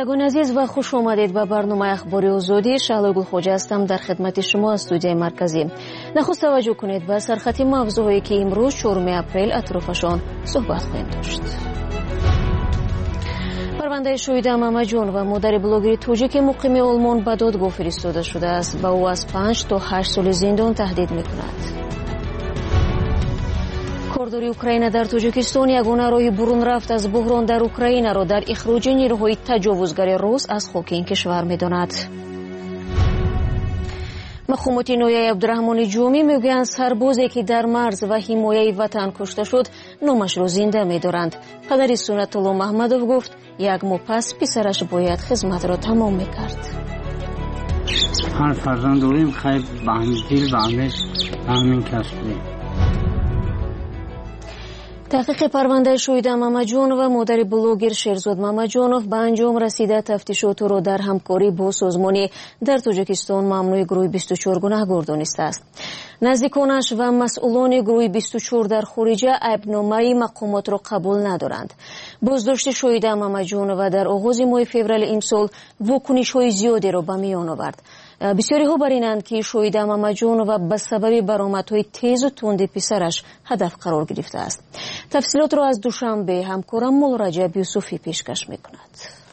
شنوندگان عزیز و خوش آمدید به برنامه اخباری آزادی. شهلا گلخوجه هستم در خدمت شما از استودیوی مرکزی. نخست توجه کنید به سرخط موضوعی که امروز 4 اپریل اطرافشان صحبت خواهیم داشت. پرونده شویده محمدجان و مادر بلاگر توجیک مقیم آلمان به دادگاه فرستاده شده است. به او از 5 تا 8 سال زندان تهدید می‌کند. کارداری اوکراین در تاجیکستان یگانه راه برون رفت از بحران در اوکراین را در اخراج نیروهای تجاوزگر روس از خاک این کشور می‌داند. مقامات نویای عبدالرحمن جومی میگویند سربازی که در مرز و حمایه وطن کشته شد نامش را زنده می‌دارند. پدر سنت الله محمدوف گفت 1 ماه پس پسرش باید خدمت را تمام می‌کرد. هر فرزند داریم خیلی به همین دل به همین کسب. تحقیق پرونده شویده محمدجان و مادر بلاگر شیرزاد محمدجانوف به انجام رسیده. تفتیشات را در همکاری با سازمانی در تاجیکستان ممنوع گروه 24 گناهکار دانسته است. نزدیکانش و مسئولان گروه 24 در خارج عیبنامه مقامات را قبول ندارند. بازداشت شویده محمدجان و در آغاز ماه فوریه امسال واکنش‌های زیادی را به میان آورد. بسیاری ها بر اینند که شویده محمدجان و به سبب برآمدهای تیز و تند پسرش هدف قرار گرفته است. تفصیلات را از دوشنبه همکارم مولا رجب یوسفی پیشکش می‌کند.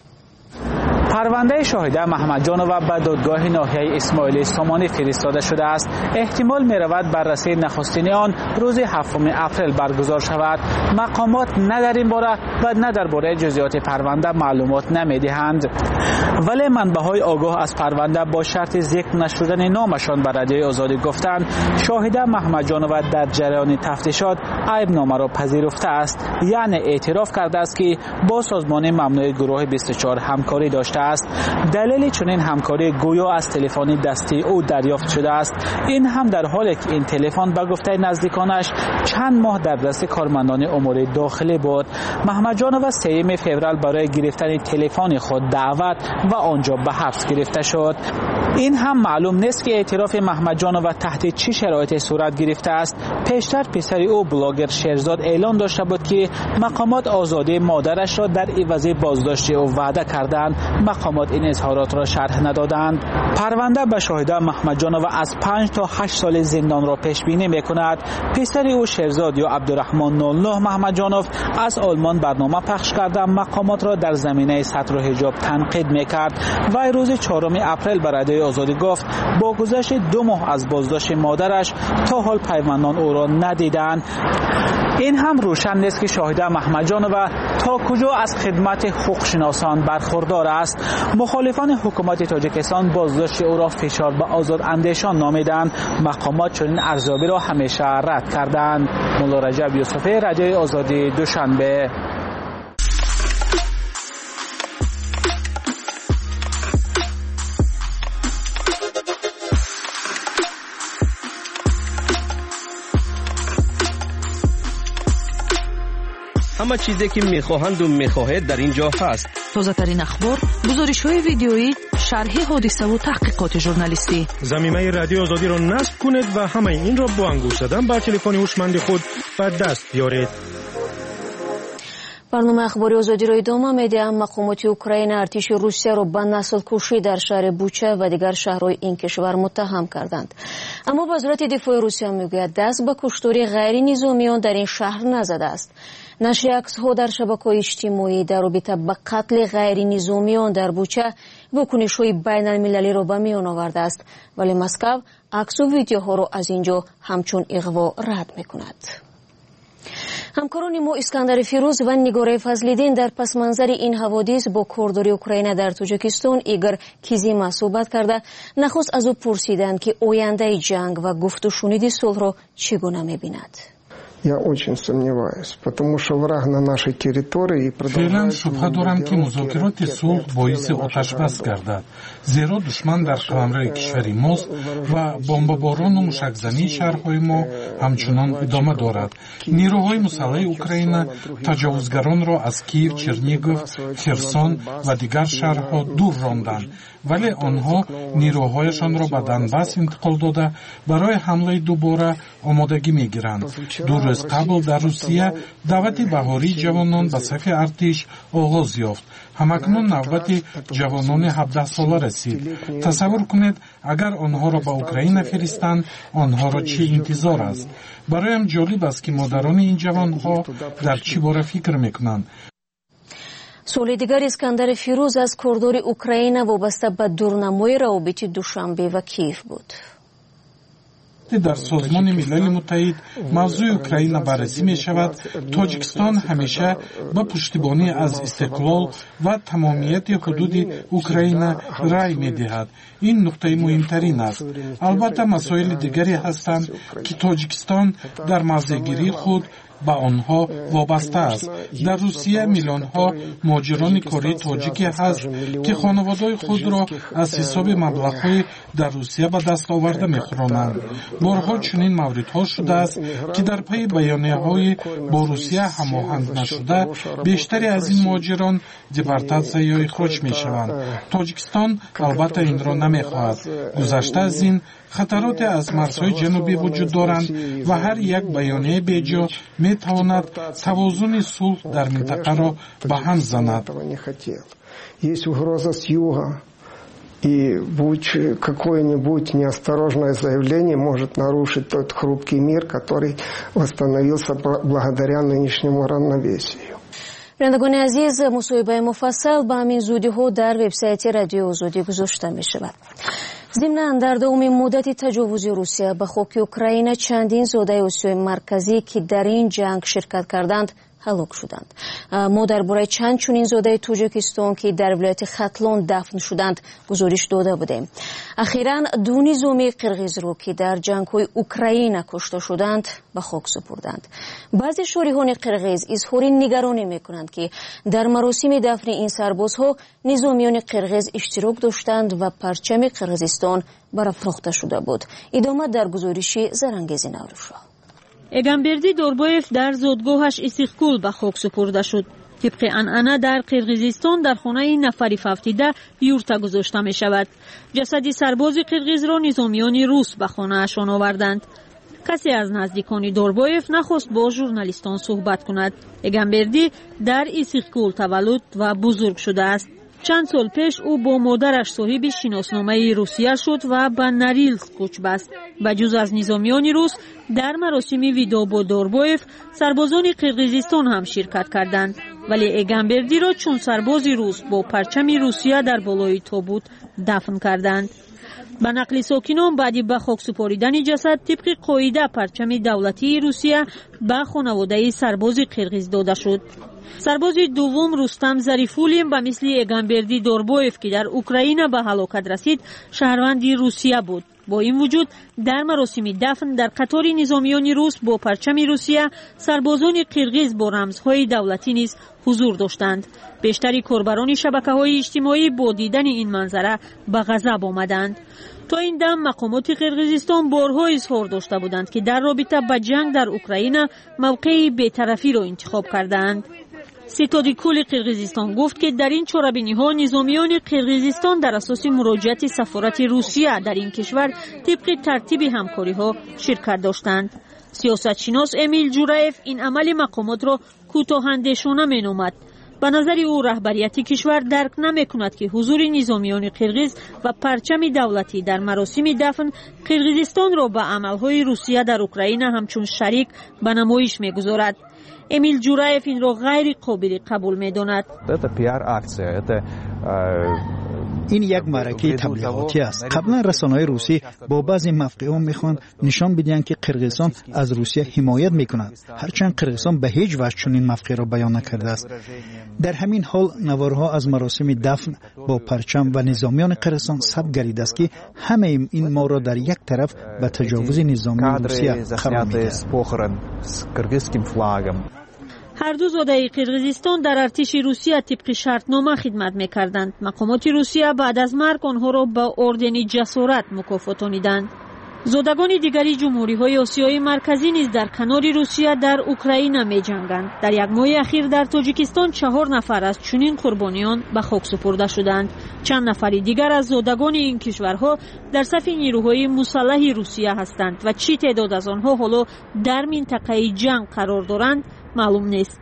پرونده شاهده محمدجان و به دادگاه ناحیه اسماعیلی سامانی فرستاده شده است. احتمال می‌رود بررسی نخستین آن روز 7 اپریل برگزار شود. مقامات نه در این باره و نه درباره جزئیات پرونده معلومات نمی‌دهند. ولی منبع‌های آگاه از پرونده با شرط ذکر نشدن نامشان به رادیوی آزادی گفتند شاهده محمدجان و در جریان تفتیشات عیبنامه را پذیرفته است، یعنی اعتراف کرده است که با سازمان ممنوع گروه 24 همکاری داشته است. دلیل چنین همکاری گویا از تلفن دستی او دریافت شده است. این هم در حالی که این تلفن به گفته نزدیکانش چند ماه در دست کارمندان امور داخلی بود. محمدجان و 3 فوریه برای گرفتن تلفن خود دعوت و آنجا به حبس گرفته شد. این هم معلوم نیست که اعتراف محمدجان و تحت چه شرایطی صورت گرفته است. پیشتر پسر او بلاگر شیرزاد اعلان داشته بود که مقامات آزادی مادرش را در عوض بازداشت او وعده کردند. مقامات این اظهارات را شرح ندادند. پرونده به شاهده محمدجان و از 5 تا 8 سال زندان را پیش بینی می‌کند. پسر او شیرزاد یا عبدالرحمن 09 محمدجانوف از آلمان برنامه پخش کرده مقامات را در زمینه ستر و حجاب تنقید می‌کرد و روز 4 اپریل به رادیوی آزادی گفت با گذشت 2 ماه از بازداشت مادرش تا حال پیوندان او را ندیدند. این هم روشن نیست که شاهده محمدجان و تا کجا از خدمت حقوقشناسان برخوردار است. مخالفان حکومت تاجیکستان بازداشت او را فشار به آزاد اندیشان نامیدند. مقامات چنین ارزیابی را همیشه رد کردند. مولا رجب یوسفی، رادیوی آزادی، دوشنبه. همه چیزی که میخواهند و میخواهید در اینجا هست. تازه ترین اخبار، گزارش‌های ویدیویی، شرح حادثه و تحقیقات ژورنالیستی. ضمیمه رادیو آزادی را نصب کنید و همه این را با انگشت زدن بر تلفن هوشمند خود به دست بیارید. برنامه اخباری آزادی را ادامه می‌دهیم. مقامات اوکراین ارتش روسیه را به نسل کشی در شهر بوچه و دیگر شهرهای این کشور متهم کردند. اما وزارت دفاع روسیه میگوید دست به کشتاری غیر نظامیان در این شهر نزده است. نشر عکس‌ها در شبکه‌های اجتماعی در رابطه با قتل غیر نظامیان در بوچه واکنش‌های بین‌المللی را به میان آورده است، ولی مسکو عکس و ویدیوها را از اینجا همچون اغوا رد می‌کند. همکاران ما اسکندر فیروز و نگاره فضل‌الدین در پس منظر این حوادث با کارداری اوکراین در تاجیکستان ایگور کیزیما صحبت کرده. نخست از او پرسیدند که آینده جنگ و گفت و شنود صلح را چگونه می‌بیند. Я очень сомневаюсь, потому что враг на нашей территории فعلا شبهه دارم که مذاکرات صلح باعث آتش‌بس گردد، زیرا دشمن در قلمرو کشور ماست و بمباران و موشک‌زنی شهرهای ما همچنان ادامه دارد. نیروهای مسلح اوکراین تجاوزگران را از کیف، چرنیگوف، خرسون و دیگر شهرها دور راندند، ولی آنها نیروهایشان را به دنباس انتقال داده برای حمله دوباره آمادگی می‌گیرند. دو روز قبل در روسیه دعوت بهاری جوانان به صف ارتش آغاز یافت. همکنون نوبت جوانان 17 ساله رسید. تصور کنید اگر آنها را به اوکراین فرستند آنها را چه انتظار است. برایم جالب است که مادران این جوانها در چه باره فکر میکنند. سوال دیگر اسکندر فیروز از کردار اوکراین وابسته به دورنمای روابط دوشنبه و کیف بود. در سازمان ملل متحد موضوع اوکراین بررسی می شود. تاجیکستان همیشه به پشتیبانی از استقلال و تمامیت حدود اوکراین رای می دهد. این نقطه مهمترین است. البته مسائل دیگری هستند که تاجیکستان در موضع‌گیری خود به آنها وابسته است. در روسیه میلیون ها مهاجران کره تاجیکی هست که خانواده‌های خود را از حساب مبلغ‌های در روسیه به دست آورده می‌خوانند. بارها چنین موردها شده است که در پی بیانیه‌های با روسیه هماهنگ نشده بیشتری از این مهاجران دیپورتاسیون یا اخراج می‌شوند. تاجیکستان البته این را نمی‌خواهد. گذشته از این خطرات از مرزهای جنوبی وجود دارند و هر یک بیانیه بیجا می تواند توازن صلح در منطقه را به هم زند. Есть угроза с юга, и какое-нибудь неосторожное заявление может нарушить тот хрупкий мир, который восстановился благодаря нынешнему равновесию. بینندگان عزیز، مصاحبه مفصل با همین زودی ها در وبسایت رادیو آزادی گذاشته می شود. ضمناً در دومین مدت تجاوز روسیه به خاک اوکراین چندین زاده آسیای مرکزی که در این جنگ شرکت کردند هلاک شدند. ما درباره چند چنین زاده تاجیکستان که در ولایت ختلان دفن شدند گزارش داده بودیم. اخیراً دو نظامی قرغیز را که در جنگ‌های اوکراین کشته شدند به خاک سپردند. بعضی شاهریان قرغیز اظهار نگرانی می‌کنند که در مراسم دفن این سربازها نظامیان قرغیز اشتراک داشتند و پرچم قرغیزستان برافراخته شده بود. ادامه در گزارش زرنگیز نوروشا. اگنبردی دوربایف در زادگاهش استقلال به خاک سپرده شد. طبق عنعنه در قرغیزستان در خانه نفری فوتیده یورت گذاشته می شود. جسد سرباز قرغیز را نظامیان روس به خانه اشان آوردند. کسی از نزدیکان دوربایف نخواست با ژورنالیستان صحبت کند. اگنبردی در استقلال تولد و بزرگ شده است. چند سال پیش او با مادرش صاحب شناسنامه روسیه شد و به نریلسک کوچ بست. بجز از نظامیان روس در مراسم ویدا با دوربایف سربازان قرغیزستان هم شرکت کردند، ولی اگنبردی را چون سرباز روس با پرچم روسیه در بالای تابوت دفن کردند. به نقل ساکنان بعد به خاک سپاریدن جسد طبق قاعده پرچم دولتی روسیه به خانواده سرباز قرغیز داده شد. سرباز دوم رستم ظریفولیم به مثل اگنبردی دوربایف که در اوکراین به هلاکت رسید شهروند روسیه بود. با این وجود در مراسم دفن در قطار نظامیان روس با پرچم روسیه سربازان قرغیز با رمزهای دولتی نیز حضور داشتند. بیشتری کاربران شبکه‌های اجتماعی با دیدن این منظره به غضب آمدند. تا این دم مقامات قرغیزستان بارها اظهار داشته بودند که در رابطه با جنگ در اوکراین موقع بی‌طرفی را انتخاب کردند. ستاد کل قرغیزستان گفت که در این چاره‌بینی‌ها نظامیان قرغیزستان در اساس مراجعت سفارت روسیه در این کشور طبق ترتیب همکاری‌ها شرکت داشتند. سیاستشناس امیل جورایف این عمل مقامات را کوتاه‌اندیشانه می‌نامد. به نظر او رهبریت کشور درک نمی‌کند که حضور نظامیان قرغیز و پرچم دولتی در مراسم دفن قرغیزستان را به عمل‌های روسیه در اوکراین همچون شریک به نمایش می‌گذارد. امیل جورایف این را غیر قابل قبول می‌داند. این یک معرکه تبلیغاتی است. قبلا رسانه‌های روسی با بعضی موقعان می‌خواند نشان بدهند که قرغیزستان از روسیه حمایت می‌کند، هرچند قرغیزستان به هیچ وجه چنین موقعی را بیان نکرده است. در همین حال نوارها از مراسم دفن با پرچم و نظامیان قرغیزستان ثبت گردیده است که همه این ما را در یک طرف به تجاوز نظامی روسیه قرار می‌دهد. هر دو زاده قرغیزستان در ارتش روسیه طبق شرطنامه خدمت می‌کردند. مقامات روسیه بعد از مرگ آنها را با اردن جسارت مکافاتانیدند. زودگان دیگری جمهوری‌های آسیای مرکزی نیز در کنار روسیه در اوکراین می‌جنگند. در یک ماه اخیر در تاجیکستان 4 نفر از چنین قربانیان به خاک سپرده شدند. چند نفر دیگر از زودگان این کشورها در صف نیروهای مسلح روسیه هستند و چی تعداد از آنها حالا در منطقه جنگ قرار دارند معلوم نیست.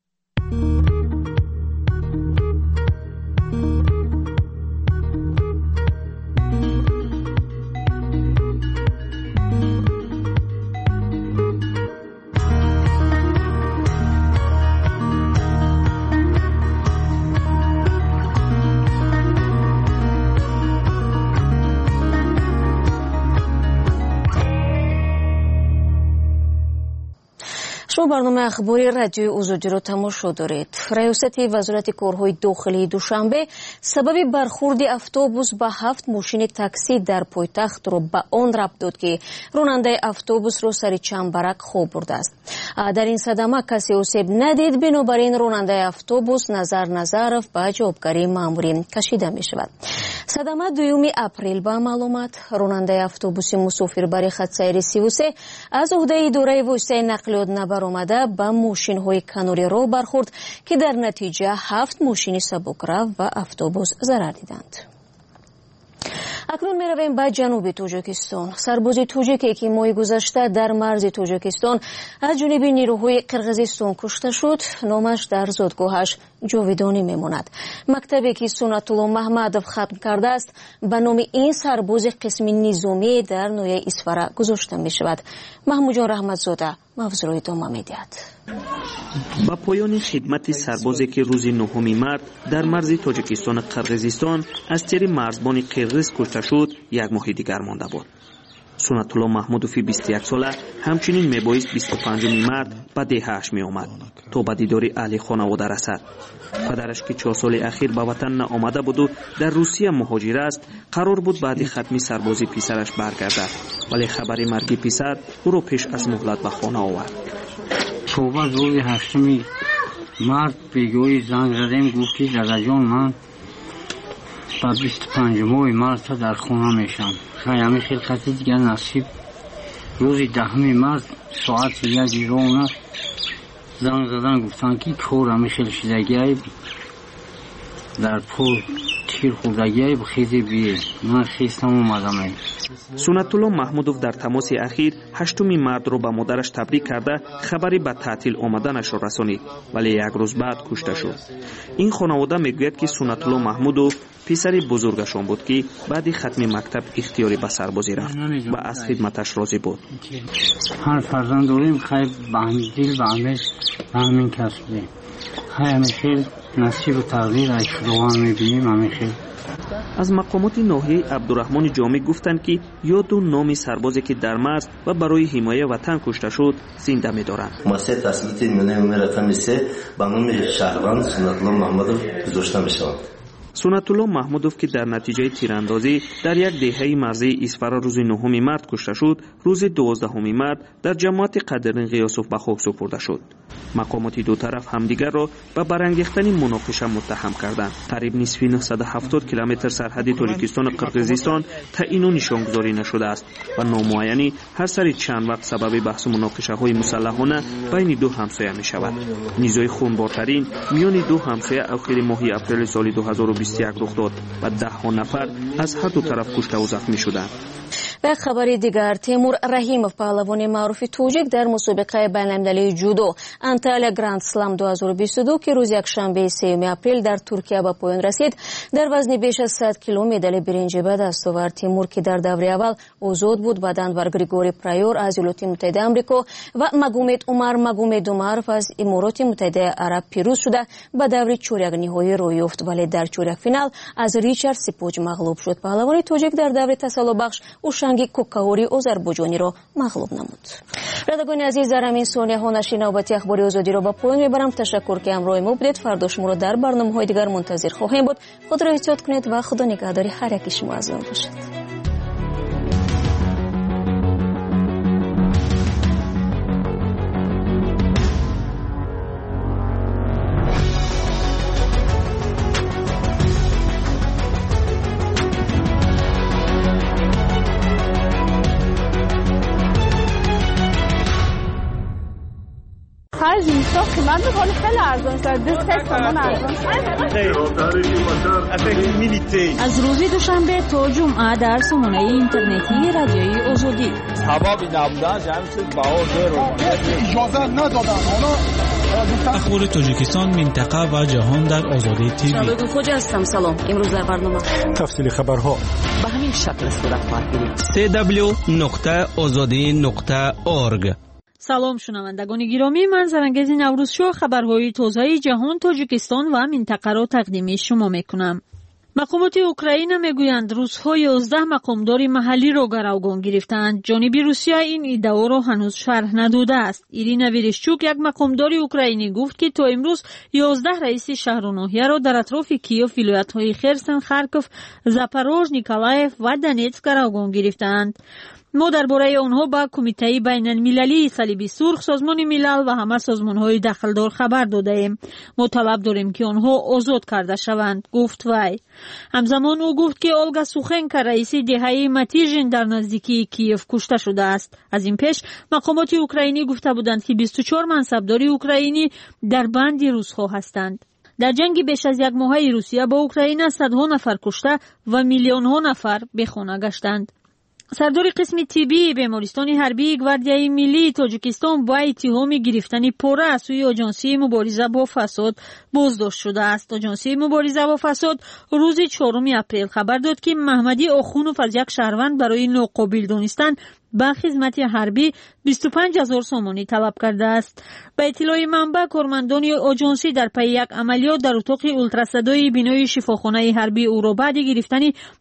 شما برنامه اخباری رادیوی آزادی را تماشا دارید. ریاست وزارت کارهای داخلی دوشنبه سبب برخورد اتوبوس با 7 ماشین تاکسی در پایتخت را به آن ربط داد که راننده اتوبوس را سر چنبرک خواب برده است. در این صدمه کسی آسیب ندید، بنابراین راننده اتوبوس نظر به جوابگری ماموری کشیده می شود. صدمه 2 اپریل به معلومات راننده اتوبوس مسافربری خط سیر 33 از عهده اداره واسطه نقلیات نبر آمده به ماشین های کناری راه برخورد که در نتیجه 7 ماشین سبکرو و اتوبوس ضرر دیدند. اکنون می رویم به جنوب تاجیکستان. سرباز تاجیکی که ماه گذشته در مرز تاجیکستان از جانب نیروهای قرقیزستان کشته شد، نامش در زادگاهش جاودانی می ماند. مکتبی که سنت الله محمدov ختم کرده است به نام این سرباز قسم نظامی در نویه اسفره گذاشته می شود. محمود جان رحمتزاده موضوع را ادامه می دهد. با پایان خدمت سربازی که روز 9 مارس در مرز تاجیکستان قرقیزستان از طریق مرزبان قرقیز کشته شد، یک ماه دیگر مانده بود. سنت الله محمودوف 21 ساله همچنین میبایست 25 مارس به دهه‌اش می آمد تا به دیدار اهل خانواده رسد. پدرش که 4 سال اخیر به وطن نآمده بود و در روسیه مهاجر است، قرار بود بعد ختم سربازی پسرش برگردد، ولی خبر مرگ پسر او را پیش از مهلت به خانه آورد. صبح روز 8 مارس بگوی زنگ زدیم، گفتی دادا جان من تا 25 مارس در خانه میشم. خیلی خیلی دیگر نصیب روز 10 مارس ساعت 1 رونه زنگ زدن گفتن که کور همیشه شدگی در پول تیر خوردگی بخیزی بیه. من خیستم اومدم. سنت الله محمودوف در تماس اخیر 8 مارس را به مادرش تبریک کرده خبری به تعطیل آمدنش را رسانید، ولی یک روز بعد کشته شد. این خانواده میگوید که سنت الله محمودوف پسر بزرگشان بود که بعد ختم مکتب اختیاری به سربازی رفت و از خدمتش راضی بود. هر فرزند داریم خیلی بهندیل به همین کسب دیم. همیشه نصیب و تقدیر از خداوند میبینیم. همیشه از مقامات ناحیه عبدالرحمن جامع گفتند که یاد و نام سربازی که در مرز و برای حمایت وطن کشته شد زنده می‌دارند. مؤسسه تسلیت نمونه رقم 3 به نام شهروند سنت الله محمودوف گذاشته می‌شود. سنت الله محمودوف که در نتیجه تیراندازی در یک دهه مرزی اسفره روز 9 مارس کشته شد، روز 12 مارس در جماعت قدرین غیاسوف به خاک سپرده شد. مقامات دو طرف همدیگر را به برانگیختن مناقشه متهم کردند. قریب نصف 970 کیلومتر سرحد تاجیکستان و قرقیزستان تعیین و نشانگذاری نشده است و نامعینی هر سری چند وقت سبب بحث و مناقشه های مسلحانه بین دو همسایه می شود. نیزای خونبارترین میان دو همسایه اواخر ماه اپریل سال 2021 رخ داد و 10 نفر از هر دو طرف کشته و زخمی شدند. به خبر دیگر، تیمور رحیمов پهلوان معروف توجیک در مسابقه بین‌المللی جودو انتالیا گراند سلام 2022 که روز یکشنبه 3 اپریل در ترکیه به پایان رسید، در وزن بیش از 100 کیلو مدال برنج به دست آورد. تیمور که در دوره اول آزاد بود، بعداً بر گریگوری پرایور از ایالات متحده آمریکا و مگومدوماروف از امارات متحده عرب پیروز شده به دور چهارک نهایی روی یافت، ولی در چهارک فینال از ریچارد سپوج مغلوب شد. پهلوان توجیک در دوره تسلی بخش اوشنگی کوکاوری آذربایجانی را مغلوب نمود. ردگان عزیز، در همین ثانیه ها نشر نوبتی اخباری آزادی را به پایان میبرم. تشکر که همراه ما بودید. فردا شما را در برنامه‌های دیگر منتظر خواهیم بود. خود را احتیاط کنید و خدا نگهداری هر یک شما از آن باشد. من خیلی ارزان شد. 2 تومان ارزان. از روز دوشنبه تا جمعه در سامانه اینترنتی رادیوی آزادی. اخبار تاجیکستان، منطقه و جهان در آزادی تیوی. شبکه خوج هستم. سلام. امروز در برنامه تفصیل خبرها به همین شکل صورت خواهد گرفت. www.azadi.org. سلام شنوندگان گرامی، من زرنگز نوروزشو خبرهای تازه جهان، تاجیکستان و منطقه را تقدیم شما میکنم. مقامات اوکراین میگویند روس‌ها 11 مقامدار محلی را گروگان گرفتند. جانب روسیه این ادعا را هنوز شرح نداده است. ایرینا ویرشچوک، یک مقامدار اوکراینی، گفت که تا امروز 11 رئیس شهر و ناحیه را در اطراف کیف، ولایت‌های خرسن، خارکوف، زاپاروژ، نیکولایف و دونتسک گروگان گرفتند. ما درباره آنها با کمیته بین المللی صلیب سرخ، سازمان ملل و همه سازمان‌های دخلدار خبر داده ایم. ما طلب داریم که آنها آزاد کرده شوند، گفت وی. همزمان او گفت که اولگا سوخنکا، رئیس دهه متیژن، در نزدیکی کیف کشته شده است. از این پیش مقامات اوکراینی گفته بودند که 24 منصبدار اوکراینی در بند روس‌ها هستند. در جنگ بیش از یک ماه روسیه با اوکراین صدها نفر کشته و میلیون‌ها نفر به خانه گشتند. سردار قسم طبی بیمارستان حربی گواردیای ملی تاجیکستان با اتهام گرفتن پوره از سوی آژانسی مبارزه با فساد بازداشت شده است. آژانسی مبارزه با فساد روز 4 اپریل خبر داد که محمدی آخونوف از یک شهروند برای ناقابل دانستن با خدمت حربی 25,000 سومانی طلب کرده است. به اطلاع منبع، کارمندان آژانسی در پی یک عملیات در اتاق اولتراصدای بینای شفاخانه حربی او را بعد گرفتن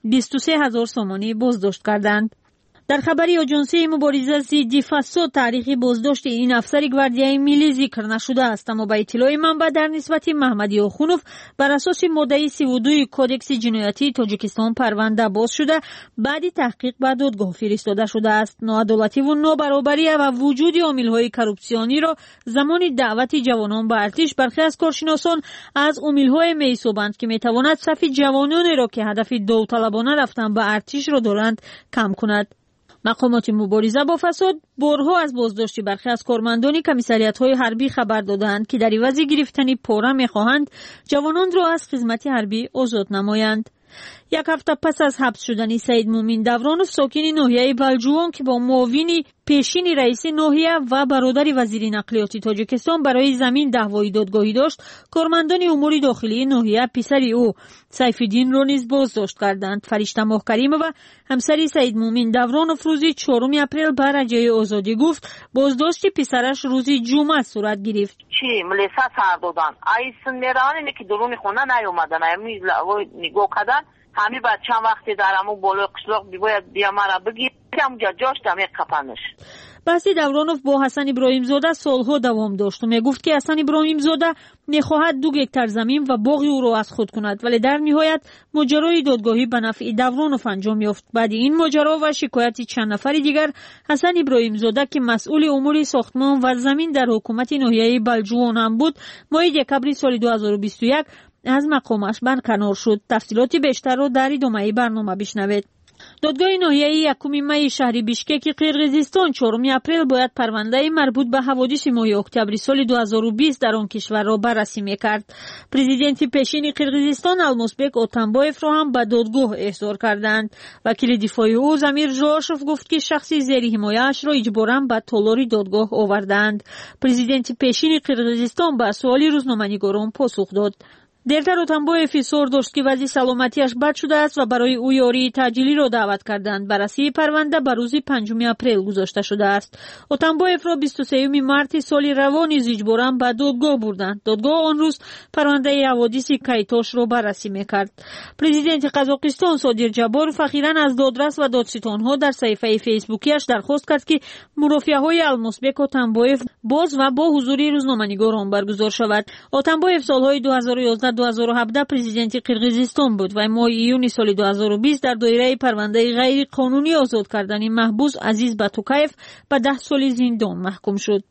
23,000 سومانی بازداشت کردند. در خبری آژانسی مبارزه ضد فساد تاریخ بازداشت این افسر گواردیای ملی ذکر نشده است، اما به اطلاع منبع در نسبت محمدی آخونوف بر اساس ماده 32 کدکس جنایتی تاجیکستان پرونده باز شده، بعد تحقیق به دادگاه فرستاده شده است. ناعدالتی و نابرابری و وجود عامل‌های کورپسیونی را زمان دعوت جوانان به ارتش برخی از کارشناسان از عامل‌های می‌حسابند که می‌تواند صف جوانان را که هدف داوطلبانه رفتن به ارتش را دارند کم کند. مقامات مبارزه با فساد بارها از بازداشت برخی از کارمندان کمیسریات‌های حربی خبر دادند که در عوض گرفتن پوره می‌خواهند جوانان را از خدمت حربی آزاد نمایند. یک هفته پس از حبس شدن سید مومن دورانوف، ساکن ناحیه بلجوان که با معاون پیشین رئیس ناحیه و برادر وزیر نقلیات تاجیکستان برای زمین دعوای دادگاهی داشت، کارمندان امور داخلی ناحیه پسر او سیف‌الدین را نیز بازداشت کردند. فرشته ماه کریمه و همسر سید مومن دورانوف روز 4 اپریل به رجای آزادی گفت بازداشت پسرش روز جمعه صورت گرفت. چی ملیسا سر دادن ایسن میران اینه که درون خونه نیومدن، همین نگاه کردن، همین بعد چند وقتی در همون بالای قشلاق باید بیا مرا بگیر، همونجا جاش دمی قپنش. بحث دورانوف با حسن ابراهیم زاده سالها دوام داشت و میگفت که حسن ابراهیم زاده میخواهد 2 هکتار زمین و باغ او را از خود کند، ولی در نهایت ماجرای دادگاهی به نفع دورانوف انجام یافت. بعد این ماجرا و شکایت چند نفر دیگر، حسن ابراهیم زاده که مسئول امور ساختمان و زمین در حکومت ناحیه بلجوان هم بود، ماه دکبر سال 2021 از مقامش برکنار شد. تفصیلات بیشتر را در ادامه برنامه بشنوید. دادگاه ناحیه 1 می شهر بیشکک قرقیزستان 4 اپریل باید پرونده مربوط به حوادث ماه اکتبر سال 2020 در آن کشور را بررسی می‌کرد. پرزیدنت پیشین قرقیزستان المازبک اتنبایف را هم به دادگاه احضار کردند. وکیل دفاع او زمیر ژواشوف گفت که شخصی زیر حمایه‌اش را اجباراً به تالار دادگاه آوردند. پرزیدنت پیشین قرقیزستان به سوال روزنامه‌نگاران پاسخ داد. دیرتر اتنبایف اصرار داشت که وضع سلامتیش بد شده است و برای او یاری تاجیلی را دعوت کردند. بررسی پرونده به روز 5 اپریل گذاشته شده است. اتنبایف را 23 مارس سال روان اجباراً به دادگاه بردند. دادگاه آن روز پرونده حوادث کیتاش را بررسی می‌کرد. پرزیدنت قزاقستان صادر جبارов اخیراً از دادرس و دادستان‌ها در صفحه فیسبوکیش درخواست کرد که مرافعه‌های المازبک اتنبایف باز و با حضور روزنامه‌نگاران برگزار شود. اتنبایف سال‌های 2011-2017 پرزیدنت قرقیزستان بود و ماه ایون سال 2020 در دایره پرونده غیر قانونی آزاد کردن محبوس عزیز باتوکایف به 10 سال زندان محکوم شد.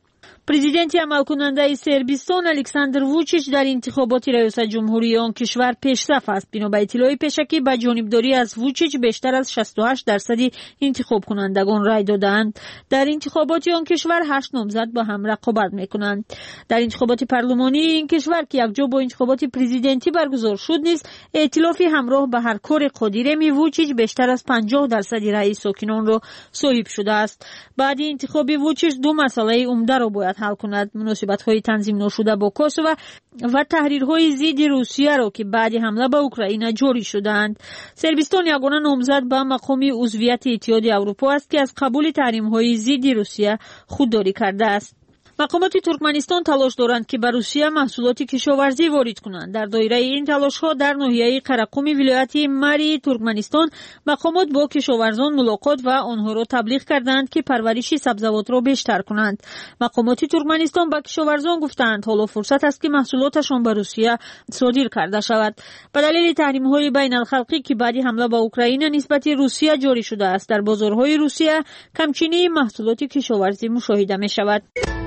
президенти амалкунандаи сербистон александр вучич дар интихоботи раёсат ҷумҳурии он кишвар пешсаф аст. бино ба иттилои пешакӣ ба ҷонибдорӣ аз вучич бештар аз 68% интихобкунандагон рай доданд. дар интихоботи он кишвар 8 номзад ба ҳам рақобат мекунанд. дар интихоботи парлумонии ин кишвар ки якҷо бо интихоботи президентӣ баргузор шуд низ эътилофи ҳамроҳ ба ҳаркори қодиреми вучич бештар аз 50% раъи сокинонро соҳиб шудааст. баъди интихоби вучич ду масъалаи умдаро бояд ҳал кунад: муносибатҳои танзимношуда бо Косово ва таҳрирҳои зидди Русияро ки баъди ҳамла ба Украина ҷорӣ шудаанд. Сербистон ягона номзад ба мақоми узвияти иттиҳоди Аврупо аст ки аз қабули таҳримҳои зидди Русия худдорӣ кардааст. мақомоти Туркманистон талош доранд ки ба Русия маҳсулоти кишоварзӣ ворид кунанд. дар доираи ин талошҳо дар ноҳияи Қарақуми вилояти Марии Туркманистон мақомот бо кишоварзон мулоқот ва онҳоро таблиғ карданд ки парвариши сабзавотро бештар кунанд. мақомоти Туркманистон ба кишоварзон гуфтанд ҳоло фурсат аст ки маҳсулоташон ба Русия содир карда шавад. ба далели таҳримҳои байналхалқӣ ки баъди ҳамла ба Украина нисбати Русия ҷорӣ шудааст, дар бозорҳои Русия камчинии маҳсулоти кишоварзӣ мушоҳида мешавад.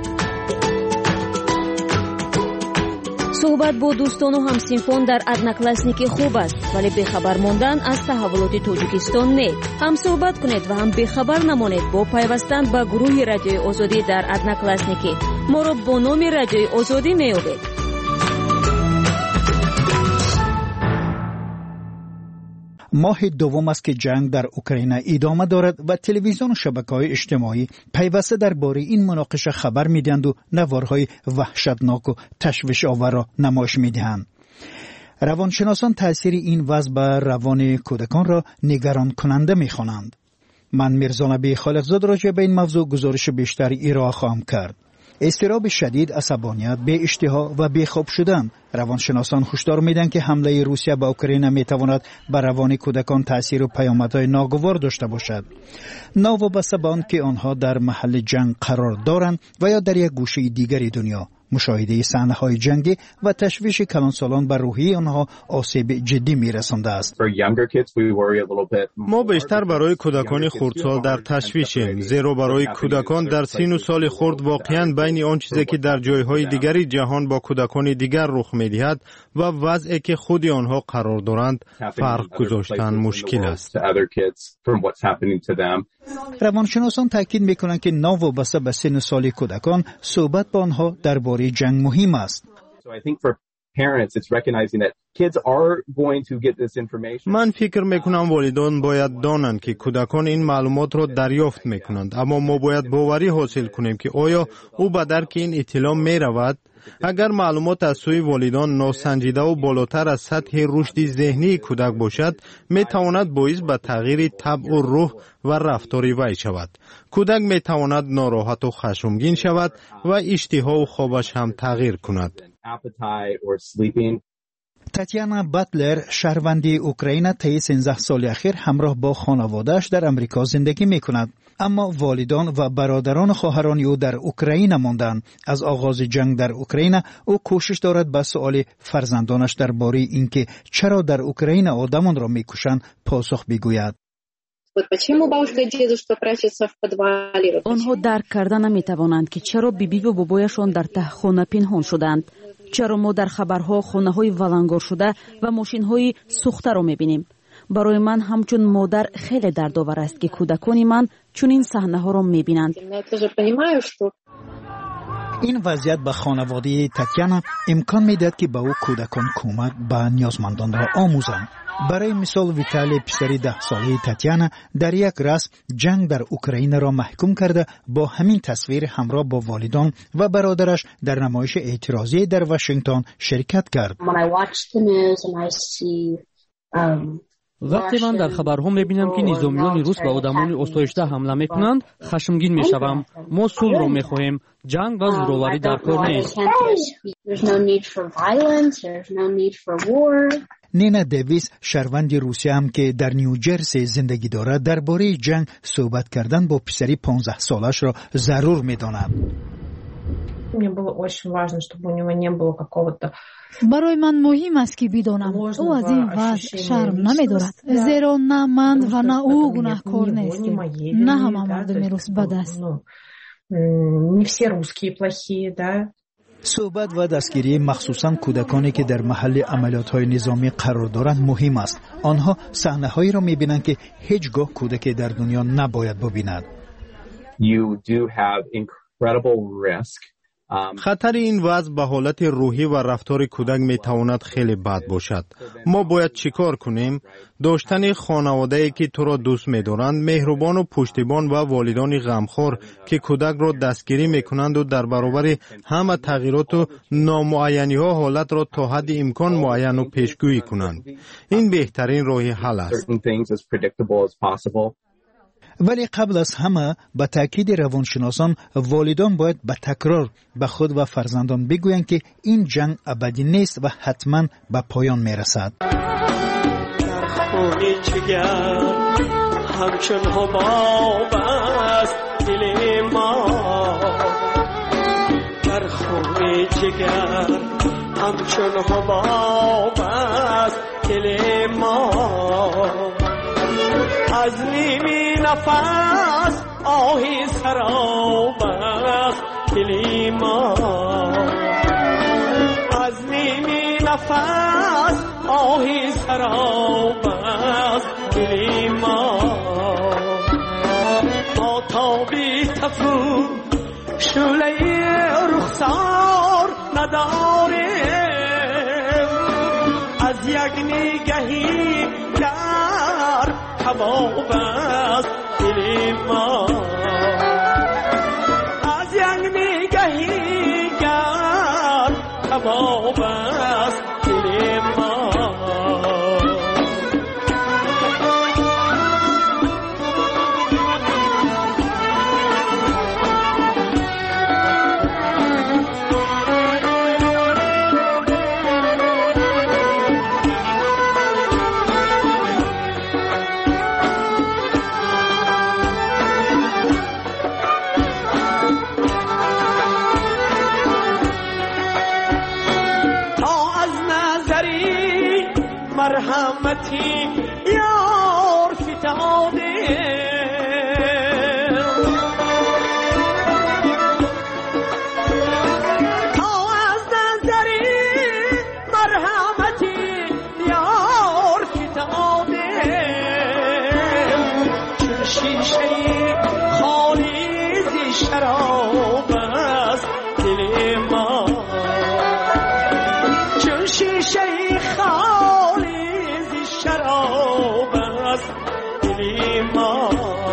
суҳбат бо дӯстону ҳамсинфон дар одноклассники хуб аст, вале бехабар мондан аз таҳаввулоти Тоҷикистон не. ҳам суҳбат кунед ва ҳам бехабар намонед бо пайвастан ба гурӯҳи Радиои Озодӣ дар одноклассники. моро бо номи Радиои Озодӣ меёбед. моҳи дуввум аст ки ҷанг дар Украина идома дорад ва телевизиону шабакаҳои иҷтимоӣ пайваста дар бораи ин муноқиша хабар медиҳанду наворҳои ваҳшатноку ташвишоварро намоиш медиҳанд. равоншиносон таъсири ин вазъ ба равони кӯдаконро нигаронкунанда мехонанд. ман Мирзонабии Холиқзод роҷа ба ин мавзӯъ гузориши бештари ироа хоҳам кард. اضطراب شدید، عصبانیت، بی اشتها و بی خواب شدن. روانشناسان هشدار میدن که حمله روسیه به اوکراین میتواند بر روان کودکان تاثیر و پیامدهای ناگوار داشته باشد. ناوابسته به آن که آنها در محل جنگ قرار دارند و یا در یک گوشه دیگری دنیا. مشاهده صحنه‌های جنگی و تشویش کلانسالان بر روحی آنها آسیب جدی می‌رسانده است. ما بیشتر برای کودکان خردسال در تشویشیم، زیرا برای کودکان در سن و سال خرد واقعاً بین آن چیزی که در جایهای دیگری جهان با کودکان دیگر رخ می‌دهد و وضعی که خود آنها قرار دارند فرق گذاشتن مشکل است. روانشناسان تاکید می‌کنند که ناوابسته به سن و سال کودکان صحبت با آنها درباره جنگ مهم است. من فکر میکنم والدان باید دانند که کودکان این معلومات را دریافت میکنند، اما ما باید باوری حاصل کنیم که آیا او به درک این اطلاع میرود. اگر معلومات از سوی والدان ناسنجیده و بالاتر از سطح رشد ذهنی کودک باشد، میتواند باعث به تغییر طبع و روح و رفتار وی شود. کودک میتواند ناراحت و خشمگین شود و اشتها و خوابش هم تغییر کند. تاتیانا باتلر، شهروندی اوکراین، طی 13 سال اخیر همراه با خانواده‌اش در امریکا زندگی می‌کند. اما والدان و برادران خواهران او در اوکراین ماندند. از آغاز جنگ در اوکراین او کوشش دارد به سؤال فرزندانش درباره اینکه چرا در اوکراین آدمان را می‌کشند پاسخ بگوید. آنها درک کردن نمی‌توانند که چرا بیبی و بابایشان در ته خانه پنهان شدند. چرا ما در خبرها خانه‌های ولنگار شده و ماشین‌های سوخته را می‌بینیم. برای من همچون مادر خیلی دردآور است که کودکان من چون این صحنه‌ها را می‌بینند. این وضعیت به خانواده تاتیانا امکان می‌دهد که به او کودکان کمک به نیازمندان را آموزند. برای مثال ویتالی، پسری 10 ساله تاتیانا، در یک رسم جنگ در اوکراین را محکوم کرده با همین تصویر همراه با والدان و برادرش در نمایش اعتراضی در واشنگتن شرکت کرد. وقتی من در خبرها میبینم که نظامیان روس به آدمان آسایشته حمله میکنند، خشمگین میشوم. ما صلح را میخواهیم، جنگ و زورآوری در کار نیست. نینا دیویس، شهروند روسیه هم که در نیوجرسی زندگی دارد، درباره جنگ صحبت کردن با پسری 15 سالش را ضرور میداند. برای من مهم است که بدانم او از این وضع شرم نمی‌دارد، زیرا نه من و نه او گناهکار نیستیم. نه همه مردم روس بد است. не все русские плохие, да. صحبت و دستگیری مخصوصاً کودکانی که در محل عملیات‌های نظامی قرار دارند مهم است. آنها صحنه‌هایی را می‌بینند که هیچگاه کودکی در دنیا نباید ببیند. You do have incredible risk. خطر این وضع به حالت روحی و رفتار کودک میتواند خیلی بد باشد. ما باید چیکار کنیم؟ داشتن خانواده‌ای که تو را دوست می‌دارند، مهربان و پشتیبان و والدانی غمخوار که کودک را دستگیری می‌کنند و در برابر همه تغییرات و نامعینی‌ها حالت را تا حد امکان معین و پیشگویی کنند. این بهترین راه حل است. ولی قبل از همه به تاکید روانشناسان والدان باید به تکرار به خود و فرزندان بگویند که این جنگ ابدی نیست و حتما به پایان میرسد. در خون جگر همچون حباب است دل ما، در خون جگر همچون حباب است دل ما، از نیمی نفس آهی سراب است دل ما، از نیمی نفس آهی سراب است دل ما، ما تابی تفو شعله رخسار نداریم، از یک نگهی در کباب است دل ما، از یک نگهی در کباب است دل ما. مرحمتی یار فتاده، تا از نظری مرحمتی یار فتاده، چون شیشه خالی ز شراب است دل ما، چون شیشه خالی شراب است دل ما.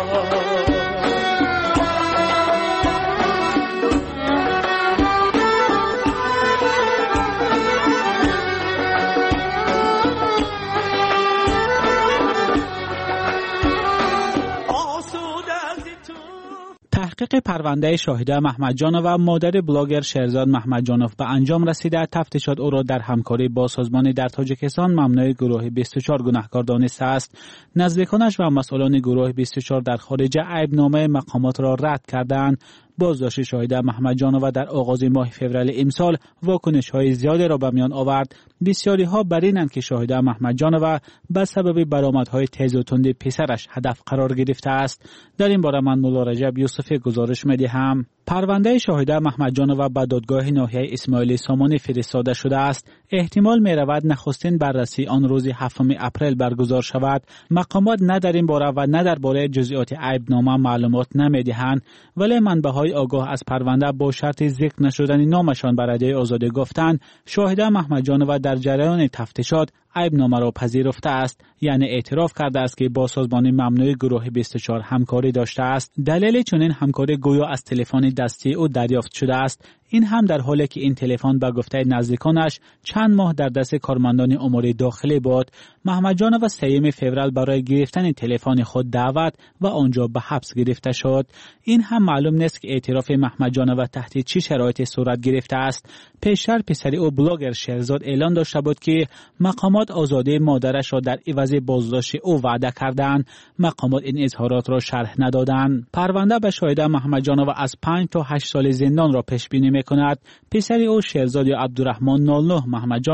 تحقیق پرونده شاهده محمدجانوف و مادر بلاگر شهرزاد محمدجانوف به انجام رسیده. تفتیشات او را در همکاری با سازمان در تاجیکستان ممنوع گروه 24 گناهکار دانسته است. نزدیکانش و مسئولان گروه 24 در خارج عیبنامه مقامات را رد کردند. بازداشت شاهده محمدجانوف در آغاز ماه فوریه امسال واکنش‌های زیادی را به میان آورد. بسیاری‌ها بر اینند که شاهده محمدجانوف به سبب برآمدهای تیز و تند پسرش هدف قرار گرفته است. در این باره من مولا رجب یوسفی گزارش می‌دهم. پرونده شاهده محمدجانوف به دادگاه ناحیه اسماعیل سامانی فرستاده شده است. احتمال می‌رود نخستین بررسی آن روز 7 اپریل برگزار شود. مقامات نه در این باره و نه درباره جزئیات عیبنامه معلومات نمی‌دهند، ولی منبع‌های آگاه از پرونده با شرط ذکر نشدن نامشان بر رادیو آزادی گفتند شاهده محمدجانوف در جریان تفتیشات عیبنامه را پذیرفته است، یعنی اعتراف کرده است که با سازمان ممنوع گروه 24 همکاری داشته است. دلیل چنین همکاری گویا از تلفن دستی او دریافت شده است. این هم در حالی که این تلفن به گفته نزدیکانش چند ماه در دست کارمندان امور داخلی بود. محمدجانوف 3 فوریه برای گرفتن تلفن خود دعوت و آنجا به حبس گرفته شد. این هم معلوم نیست که اعتراف محمدجانوف تحت چه شرایطی صورت گرفته است. پیشتر پسری او بلاگر شهرزاد اعلان داشته بود که مقامات آزادی مادرش را در عوض بازداشت او وعده کردند. مقامات این اظهارات را شرح ندادند. پرونده به شاهده محمدجانوف از 5 تا 8 سال زندان را پیش بینی می‌کند. پسری او شهرزاد یا عبدالرحمن 09 محمدجانوف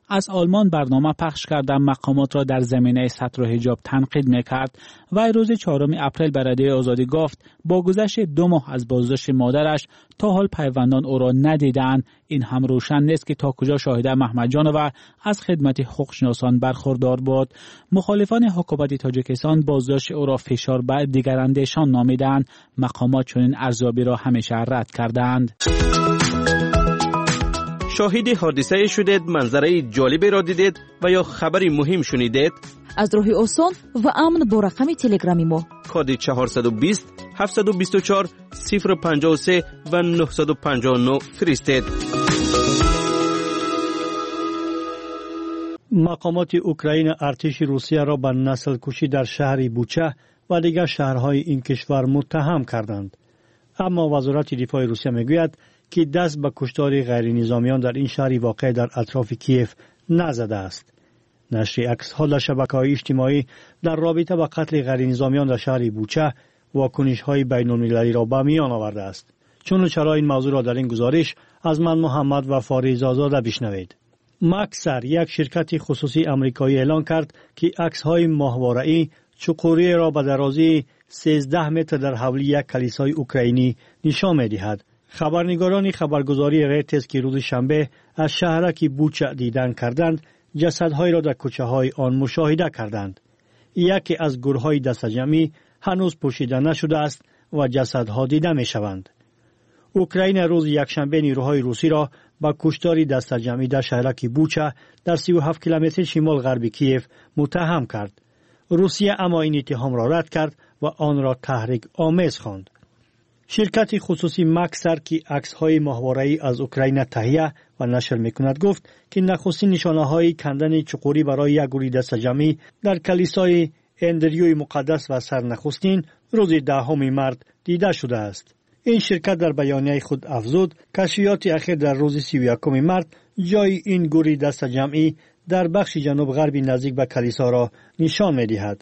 از آلمان برنامه پخش کرده مقامات را در زمینه ستر و حجاب تنقید میکرد و روز 4 اپریل به رادیو آزادی گفت با گذشت 2 ماه از بازداشت مادرش تا حال پیوندان او را ندیدند. این هم روشن نیست که تا کجا شاهده محمد جانو از خدمت حقوقشناسان برخوردار بود. مخالفان حکومت تاجیکستان بازداشت او را فشار بر دیگراندیشان نامیدند. مقامات چنین ارزیابی را همیشه رد کردند. شاهد حادثه شدید، منظره جالبی را دیدید و یا خبری مهم شنیدید؟ از راه آسان و امن با رقم تلگرامی ما کد 420 724 053 و 959 فرستید. مقامات اوکراین ارتش روسیه را به نسل کشی در شهر بوچه و دیگر شهرهای این کشور متهم کردند. اما وزارت دفاع روسیه میگوید که دست به کشتار غیر نظامیان در این شهر واقع در اطراف کیف نزده است. نشر عکس‌ها در شبکه‌های اجتماعی در رابطه با قتل غیر نظامیان در شهر بوچه واکنش‌های بین‌المللی را به میان آورده است. چون چرا این موضوع را در این گزارش از من محمد و فاریز آزاده بشنوید. ماکسر یک شرکت خصوصی آمریکایی اعلان کرد که عکس‌های ماهواره‌ای چقوری را به درازی 13 متر در حوالی یک کلیسای اوکراینی نشان می‌دهد. خبرنگاران خبرگزاری ریتز که روز شنبه از شهرک بوچه دیدن کردند، جسدهای را در کوچه‌های آن مشاهده کردند. یکی از گورهای دستجمعی هنوز پوشیده نشده است و جسدها دیده می‌شوند. اوکراین روز یکشنبه نیروهای روسی را با کشتار دستجمعی در شهرک بوچه در 37 کیلومتر شمال غرب کیف متهم کرد. روسیه اما این اتهام را رد کرد و آن را تحریک آمیز خواند. شرکت خصوصی ماکسر که عکس‌های ماهواره‌ای از اوکراین تهیه و نشر می‌کند گفت که نخستین نشانه‌های کندن چقوری برای یک گروه دستجمعی در کلیسای اندریوی مقدس و سرنخستین روز 10 مارس دیده شده است. این شرکت در بیانیه خود افزود کشفیات اخیر در روز 31 مارس جای این گروه دستجمعی در بخش جنوب غربی نزدیک به کلیسا را نشان می‌دهد.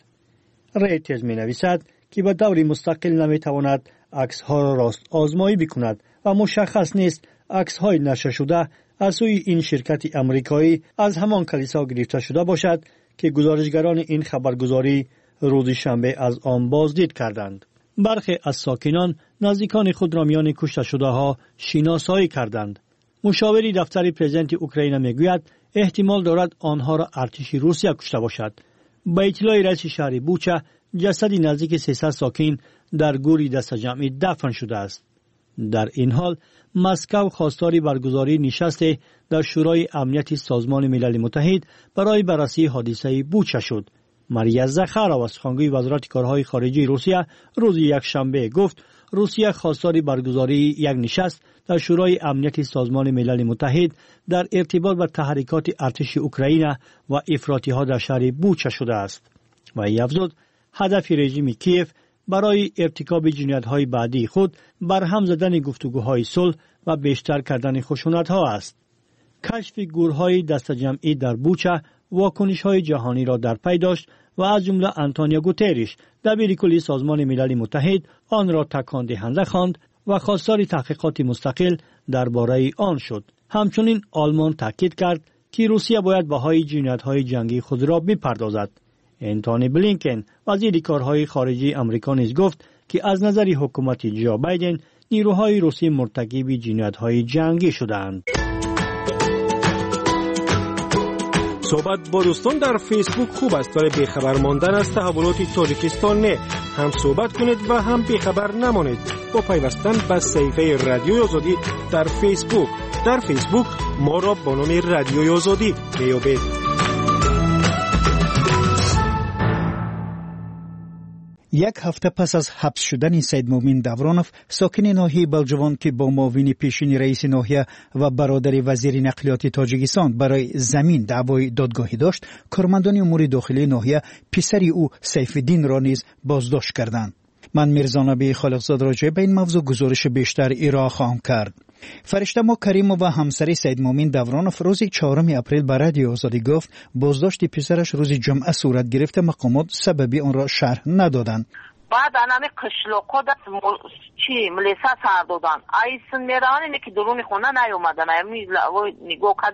ریتز می‌نویسد که به طور مستقل نمی‌تواند عکس‌ها را راست آزمایی بکند و مشخص نیست عکس‌های نشر شده از سوی این شرکت آمریکایی از همان کلیسا گرفته شده باشد که گزارشگران این خبرگزاری روز شنبه از آن بازدید کردند. برخی از ساکنان نزدیکان خود را میان کشته شده‌ها شناسایی کردند. مشاوری دفتر پرزیدنت اوکراین میگوید احتمال دارد آنها را ارتش روسیه کشته باشد. با اطلاع رئیس شهر بوچه جسدی نزدیک 300 ساکن در گوری دستجمعی دفن شده است. در این حال مسکو خواستار برگزاری نشست در شورای امنیت سازمان ملل متحد برای بررسی حادثه بوچه شد. ماریا زخارova سخنگوی وزارت کارهای خارجه روسیه روز یکشنبه گفت روسیه خواستار برگزاری یک نشست در شورای امنیت سازمان ملل متحد در ارتباط با تحریکات ارتش اوکراین و افراطی‌ها در شهر بوچه شده است. و افزود هدف رژیم کیف برای ارتکاب جنایت‌های بعدی خود برهم زدن گفتگوهای صلح و بیشتر کردن خشونت‌ها است. کشف گورهای دستجمعی در بوچه واکنش‌های جهانی را در پی داشت و از جمله آنتونیو گوتریش دبیر کلی سازمان ملل متحد آن را تکان دهنده خواند و خواستار تحقیقات مستقل درباره آن شد. همچنین آلمان تاکید کرد که روسیه باید بهای جنایت‌های جنگی خود را بپردازد. انتونی بلینکن وزیر کارهای خارجه آمریکا نیز گفت که از نظر حکومت جو بایدن نیروهای روسی مرتکب جنایت‌های جنگی شدند. صحبت با دوستان در فیسبوک خوب است ولی بیخبر ماندن از تحولات تاجیکستان نه. هم صحبت کنید و هم بیخبر نمانید با پیوستن به صفحه رادیوی آزادی در فیسبوک. در فیسبوک ما را با نام رادیوی آزادی میابید. یک هفته پس از حبس شدن سید مومن دورانوف ساکن ناحیه بلجوان که با معاون پیشین رئیس ناحیه و برادر وزیر نقلیات تاجیکستان برای زمین دعوای دادگاهی داشت، کارمندان امور داخلی ناحیه پسر او سیف‌الدین را نیز بازداشت کردند. من میرزا نبی خالقزاد راجع به این موضوع گزارش بیشتر ارائه خواهم کرد. فرشته ما کریم و همسر سید مومن دورانوف روز 4 اپریل به رادیو آزادی گفت بازداشت پسرش روز جمعه صورت گرفته، مقامات سببی آن را شرح ندادند. بعد انامی قشلوقو دا چی ملیسا سر دادن ایسن میران اینه که درون خونه نیومدن نگاه کردن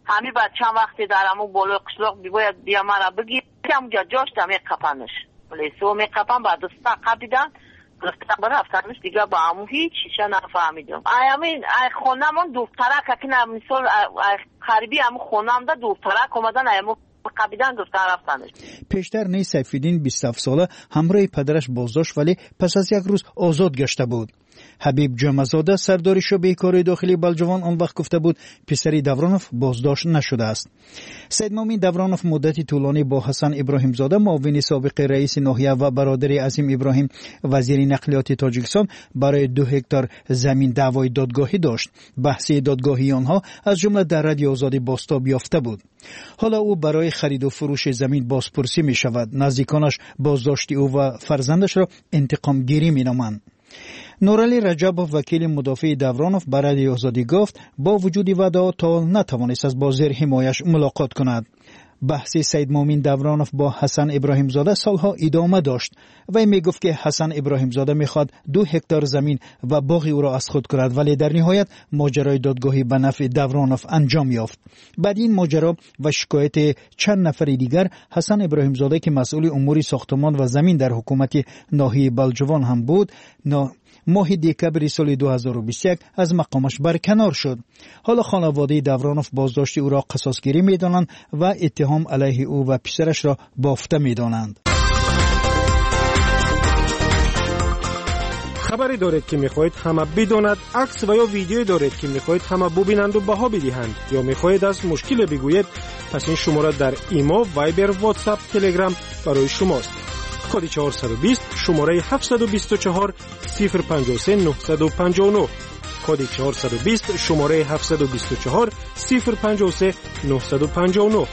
همین بعد چند وقتی در همون بالای قشلاق باید بیا مرا بگیر همونجا جاش دمی قپنش لیسو می قپن بعد دستا قبیدن گفتن برفتنش دیگه با همون هیچ چیزا نفهمیدم همین خونمون دورترک که مثلا خریبی همون خونم دا دورترک اومدن همون قبیدن گفتن رفتنش. پیشتر نی سیفیدین 27 ساله همراه پدرش بازداشت ولی پس از یک روز آزاد گشته بود. حبیب جمعزاده سردار شعبه کار داخلی بلجوان آن وقت گفته بود پسری دورانوف بازداشت نشده است. سید مومین دورانوف مدتی طولانی با حسن ابراهیم زاده معاون سابق رئیس ناحیه و برادر عظیم ابراهیم وزیر نقلیات تاجیکستان برای 2 هکتار زمین دعوای دادگاهی داشت. بحث دادگاهی آنها از جمله در رد آزادی بازتاب یافته بود. حالا او برای خرید و فروش زمین بازپرسی می شود. نزدیکانش بازداشت او و فرزندش را انتقام گیری می نامند. نورعلی رجب وکیل مدافع دورانوف برای آزادی گفت با وجود وعده تا نتوانست از بازیر حمایش ملاقات کند. بحث سید مومین دورانوف با حسن ابراهیم زاده سالها ادامه داشت. وی می گفت که حسن ابراهیم زاده می خواد 2 هکتار زمین و باغ او را از خود کند ولی در نهایت ماجرای دادگاهی به نفع دورانوف انجام یافت. بعد این ماجرا و شکایت چند نفر دیگر حسن ابراهیم زاده که مسئول امور ساختمان و زمین در حکومت ناحیه بلجوان هم بود ماه دکبر سال 2021 از مقامش برکنار شد. حالا خانواده دورانوف بازداشت او را قصاصگیری می‌دانند و اتهام علیه او و پسرش را بافته می‌دانند. خبری دارید که می‌خواهید همه بداند، عکس و یا ویدیویی دارید که می‌خواهید همه ببینند و بها بدهند یا می‌خواهید از مشکل بگویید، پس این شماره در ایمو، وایبر، واتساپ، تلگرام برای شماست. کد 420 شماره 724 053 959 کد 420 شماره 724 053 959.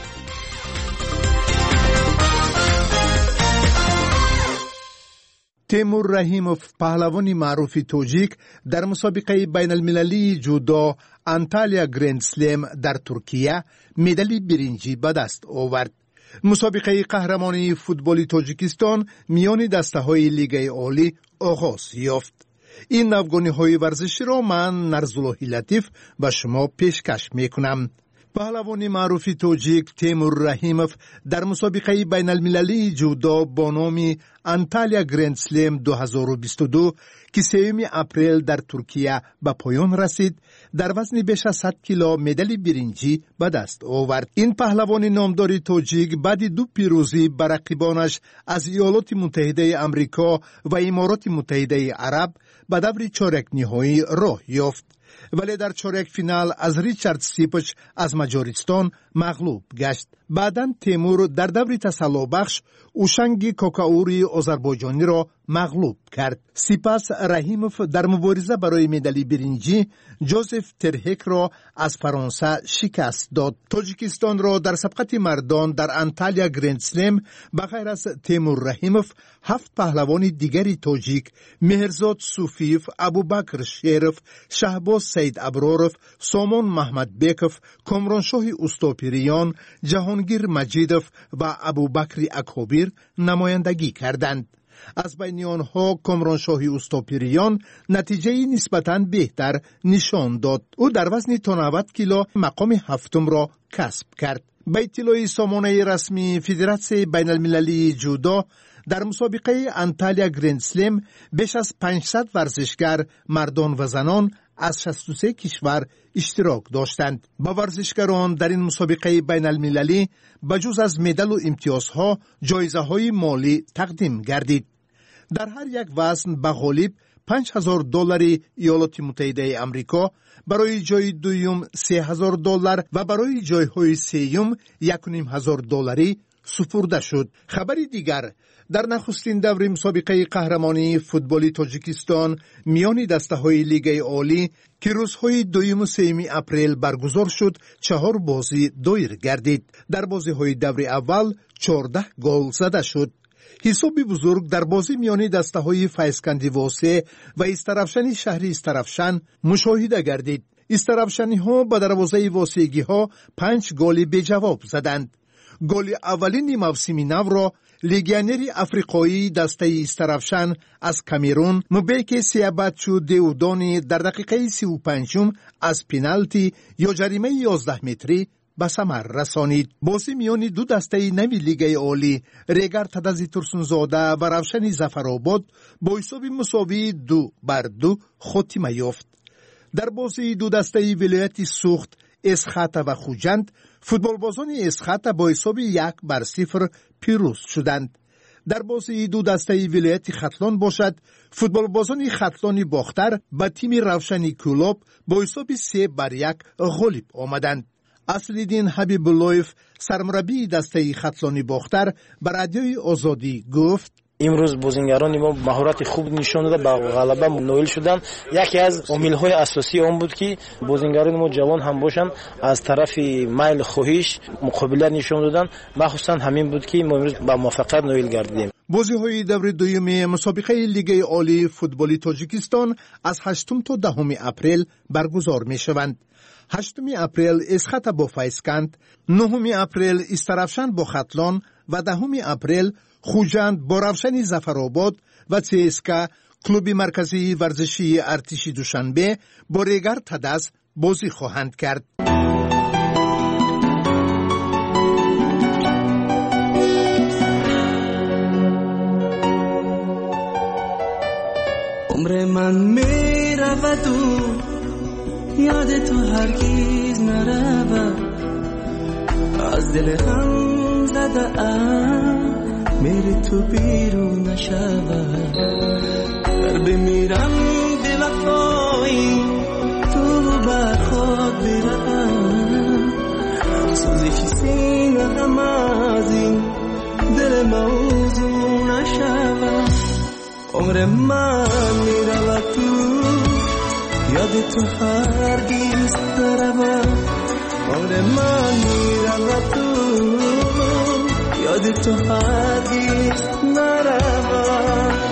تیمور رحیموف پهلوان معروف توجیک در مسابقه بین المللی جودو انتالیا گرند سلم در ترکیه مدال برنجی به دست آورد. مسابقه قهرمانی فوتبال تاجیکستان میان دسته‌های لیگ عالی آغاز یافت. این نوگانی‌های ورزشی را من نرزاللهی لطیف به شما پیشکش می‌کنم. پهلوان معروف تاجیک تیمور رحیموف در مسابقه بین المللی جودو با نام انتالیا گرند سلم 2022 که 3 اپریل در ترکیه به پایان رسید در وزن بیش از 100 کیلو مدال برنجی به دست آورد. این پهلوان نامدار تاجیک بعد 2 پیروزی بر رقیبانش از ایالات متحده آمریکا و امارات متحده عرب به دور چهارک نهایی راه یافت. ولی در چهارک فینال از ریچارد سیپچ از مجارستان مغلوب گشت. بعداً تیمور در دور تسلا بخش اوشنگ کوکاوری آذربایجانی را مغلوب کرد. سپس رحیموف در مبارزه برای مدال برنجی جوزف ترهک را از فرانسه شکست داد. تاجیکستان را در سبقت مردان در انتالیا گرند سلم بغیر از تیمور رحیموف 7 پهلوان دیگری تاجیک مهرزاد صوفیف، ابوبکر شیرف، شهباز سید ابرارف، سامان محمد بیکف، کامرانشاه استوپیریان، جهانگیر مجیدف و ابوبکر اکابیر نمایندگی کردند. از بین آنها کامرانشاه استوپیریان نتیجه نسبتاً بهتر نشان داد. او در وزن تا 90 کیلو مقام 7 را کسب کرد. به اطلاع سامانه رسمی فدراسیون بین المللی جودو در مسابقه انتالیا گرند سلم بیش از 500 ورزشگر مردان و زنان از 63 کشور اشتراک داشتند. با ورزشکاران در این مسابقه بین المللی بجز از مدال و امتیازها جایزه‌های مالی تقدیم گردید. در هر یک وزن به غالب $5,000 ایالات متحده آمریکا، برای جای دوم $3,000 و برای جایهای سوم $1,500 سپرده شد. خبری دیگر، در نخستین دور مسابقه قهرمانی فوتبال تاجیکستان میان دسته‌های لیگ عالی که روزهای 2 و 3 اپریل برگزار شد 4 بازی دایر گردید. در بازی‌های دور اول 14 گل زده شد. حساب بزرگ در بازی میان دسته‌های فیضکندی واسه و استرافشانی شهری استرافشان مشاهده گردید. استرافشانی‌ها با دروازه واسگی‌ها 5 گل به جواب زدند. گل اولین موسم نو را لیگیونر افریقایی دسته استرافشان از کامرون مبیک سیاباتچو دیودانی در دقیقه 35 از پنالتی یا جریمه 11 متری به ثمر رسانید. بازی میان دو دسته نوی لیگ عالی ریگر تدزی ترسونزاده و روشن ظفرآباد با حساب مساوی 2-2 خاتمه یافت. در بازی دو دسته ولایت سوخت، اسخط و خوجند، فوتبالبازان اسخط با حساب 1-0 پیروز شدند. در بازی دو دسته ولایت ختلان باشد، فوتبالبازان ختلان باختر به تیم روشنی کلوب با حساب 3-1 غالب آمدند. اصل‌الدین حبیب اللهیف سرمربی دسته ختلانی باختر به رادیوی آزادی گفت: امروز بازیگران ما مهارت خوب نشان داده، به غلبه نائل شدند. یکی از عامل‌های اساسی آن بود که بازیگران ما جوان هم باشند، از طرف میل خواهش مقابله نشان دادن. مخصوصا همین بود که ما امروز به موفقیت نائل گردیدیم. بازی‌های دور دوم مسابقه لیگ عالی فوتبال تاجیکستان از 8 تا 10 اپریل برگزار می‌شوند. 8 اپریل اسخط با فیسکند، 9 اپریل استرافشان با ختلان و 10 اپریل خوجند با روشن ظفرآباد و CSKA کلوب مرکزی ورزشی ارتش دوشنبه با ریگر تدز بازی خواهند کرد. عمر من می رود و یاد تو هرگز نرود، از دل غم زده ام میری تو بیرون نشود. در بمیرم دل افایی تو بر خود برم، سوزش سینه هم از این دل موضوع نشود. عمر من میرود تو یاد تو هرگز نرود، عمر من میرود تو یاد تو هرگز نرود.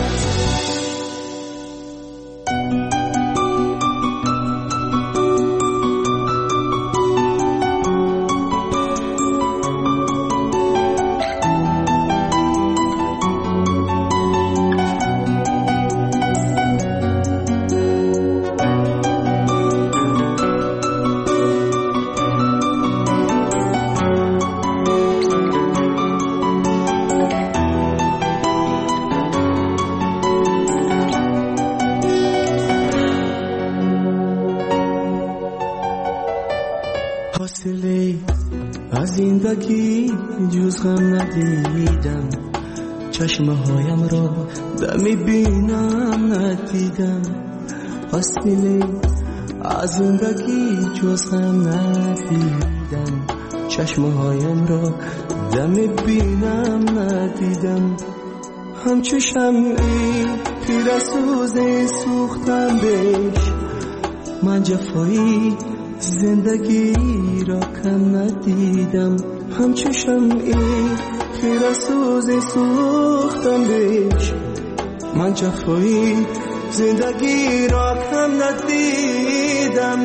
از زندگی جز غم ندیدم، چشمه هایم را دمی بینم ندیدم. فاصله از زندگی جز غم ندیدم، چشمه هایم را دمی بینم ندیدم. همچو شمعی پیرسوز سوختم بهش، من جفایی زندگی را کم ندیدم. همچو شمعی پیرسوز سوختم بهش، من جفایی زندگی را کم ندیدم.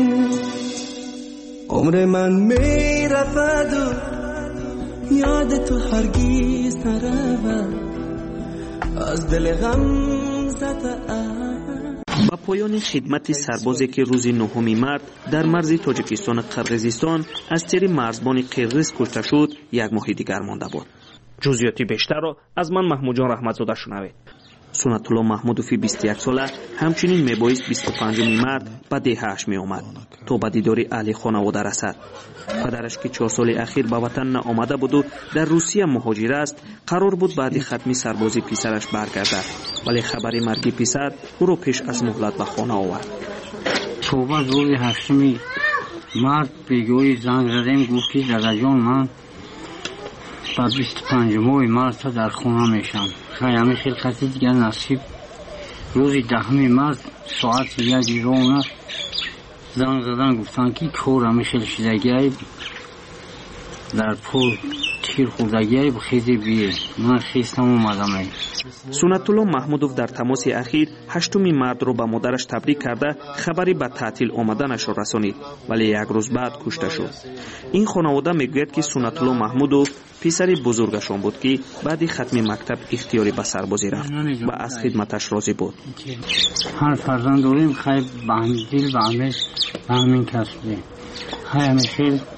عمر من می رود و یاد تو هرگز نرود، از دل غم زده با پایان خدمت سربازی که روز 9 مارس در مرز تاجیکستان و قرقیزستان از طریق مرزبان قرقیز کشته شد، یک ماه دیگر مانده بود. جزئیات بیشتر را از من محمود جان رحمتزاده شنوید. سنت الله محمودوفی 21 ساله همچنین میبایست 25 مارس به دهه‌اش می آمد تا به دیدار اهل خانواده رسد. پدرش که 4 سال اخیر به وطن نآمده بود و در روسیه مهاجر است، قرار بود بعد ختم سربازی پسرش برگردد، ولی خبر مرگ پسر او را پیش از مهلت به خانه آورد. صبح روز 8 مارس پیگویی زنگ زدیم، گفت که دادا جان من تا 25 مارس در خانه میشم. خیلی خیلی دیگر نصیب. روز 10 مارس ساعت 1 رونه زنگ زدن، گفتن که کورم خیلی شدگی در پول تیر خوردگی بخیزی بیه. من خیستم اومدم. سنت الله محمودوف در تماس اخیر 8 مارس رو به مادرش تبریک کرده خبری به تعطیل آمدنش رسانید، ولی یک روز بعد کشته شد. این خانواده میگوید که سنت الله محمودوف پسر بزرگشان بود که بعد ختم مکتب اختیاری به سربازی رفت و از خدمتش راضی بود. هر فرزند داریم خیلی به همین دل به همین کسبه. خیلی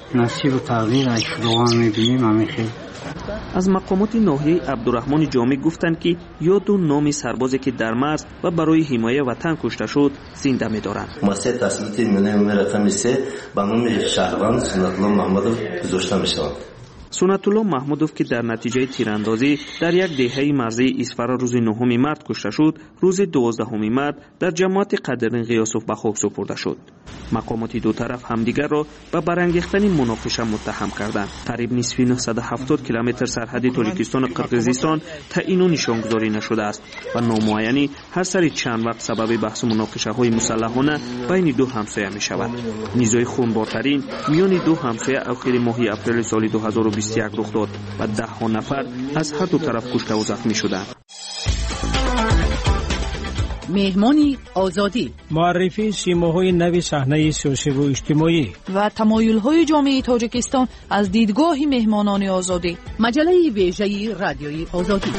نصیب و تقدیر خداوند میبینیم. همین خیلی. از مقامات ناحیه عبدالرحمن جامع گفتند که یاد و نام سربازی که در مرز و برای حمایت وطن کشته شد زنده می‌دارند. مؤسسه تسلیت ملی رقم 3 به نام شهروند سنت الله محمدوف گذاشته می‌شود. سنت الله محمودوف که در نتیجه تیراندازی در یک دهه مرزی اسفر روز 9 مارس کشته شد، روز 12 مارس در جماعت قدرین غیاسوف به خاک سپرده شد. مقامات دو طرف همدیگر را به برانگیختن مناقشه متهم کردند. قریب نصف 970 کیلومتر سرحد تاجیکستان و قرقیزستان تعیین و نشانگذاری نشده است و نامعینی هر سر چند وقت سبب بحث و مناقشه های مسلحانه بین دو همسایه می شود. نیزای خونبارترین میان دو همسایه اواخر ماه اپریل سال 2021 رخ داد و 10 نفر از هر دو طرف کشته و زخمی شدند. مهمانی آزادی، معرفی سیماهای نو صحنه سیاسی و اجتماعی و تمایل‌های جامعه تاجیکستان از دیدگاه مهمانان آزادی. مجله ویژه رادیوی آزادی.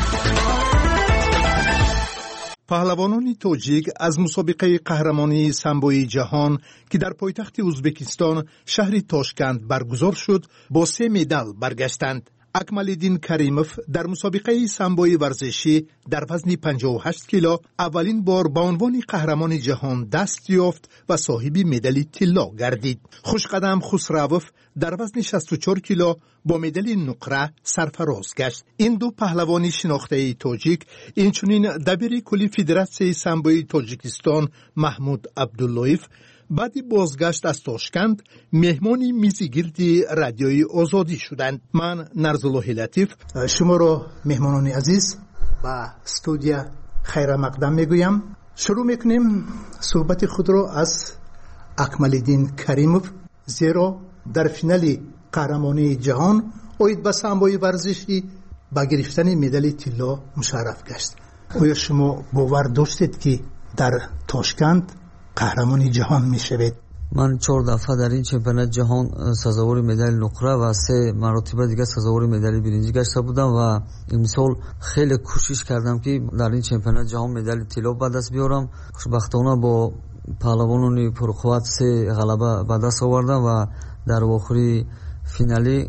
پهلوانان تاجیک از مسابقه قهرمانی سامبوی جهان که در پایتخت ازبکستان شهر تاشکند برگزار شد با 3 مدال برگشتند. اکمالدین کریموف در مسابقه سامبوی ورزشی در وزن 58 کیلو اولین بار به عنوان قهرمان جهان دست یافت و صاحب مدال طلا گردید. خوشقدم خسروف در وزن 64 کیلو با مدال نقره سرفراز گشت. این دو پهلوان شناخته تاجیک اینچنین دبیر کلی فدراسیون سامبوی تاجیکستان محمود عبداللهیف بعد بازگشت از تاشکند مهمانی میزگیردی رادیوی آزادی شدند. من نرزالله لطیف شما را مهمانان عزیز با استودیو خیر مقدم میگویم. شروع میکنیم صحبت خود را از اکمالدین کریموف، زیرا در فینال قهرمانی جهان اوید به سامبوی ورزشی با گرفتن مدال طلا مشرف گشت. آیا شما باور داشتید که در تاشکند قهرمانی جهان میشوید؟ من 4 دفعه در این چمپیونات جهان سزاوار مدال نقره و 3 مرتبه دیگه سزاوار مدال برنجی گشته بودم و امسال خیلی کوشش کردم که در این چمپیونات جهان مدال طلا به دست بیارم. خوشبختانه با پهلوانان پرقوت 3 غلبه به دست آوردم و در آخری فینالی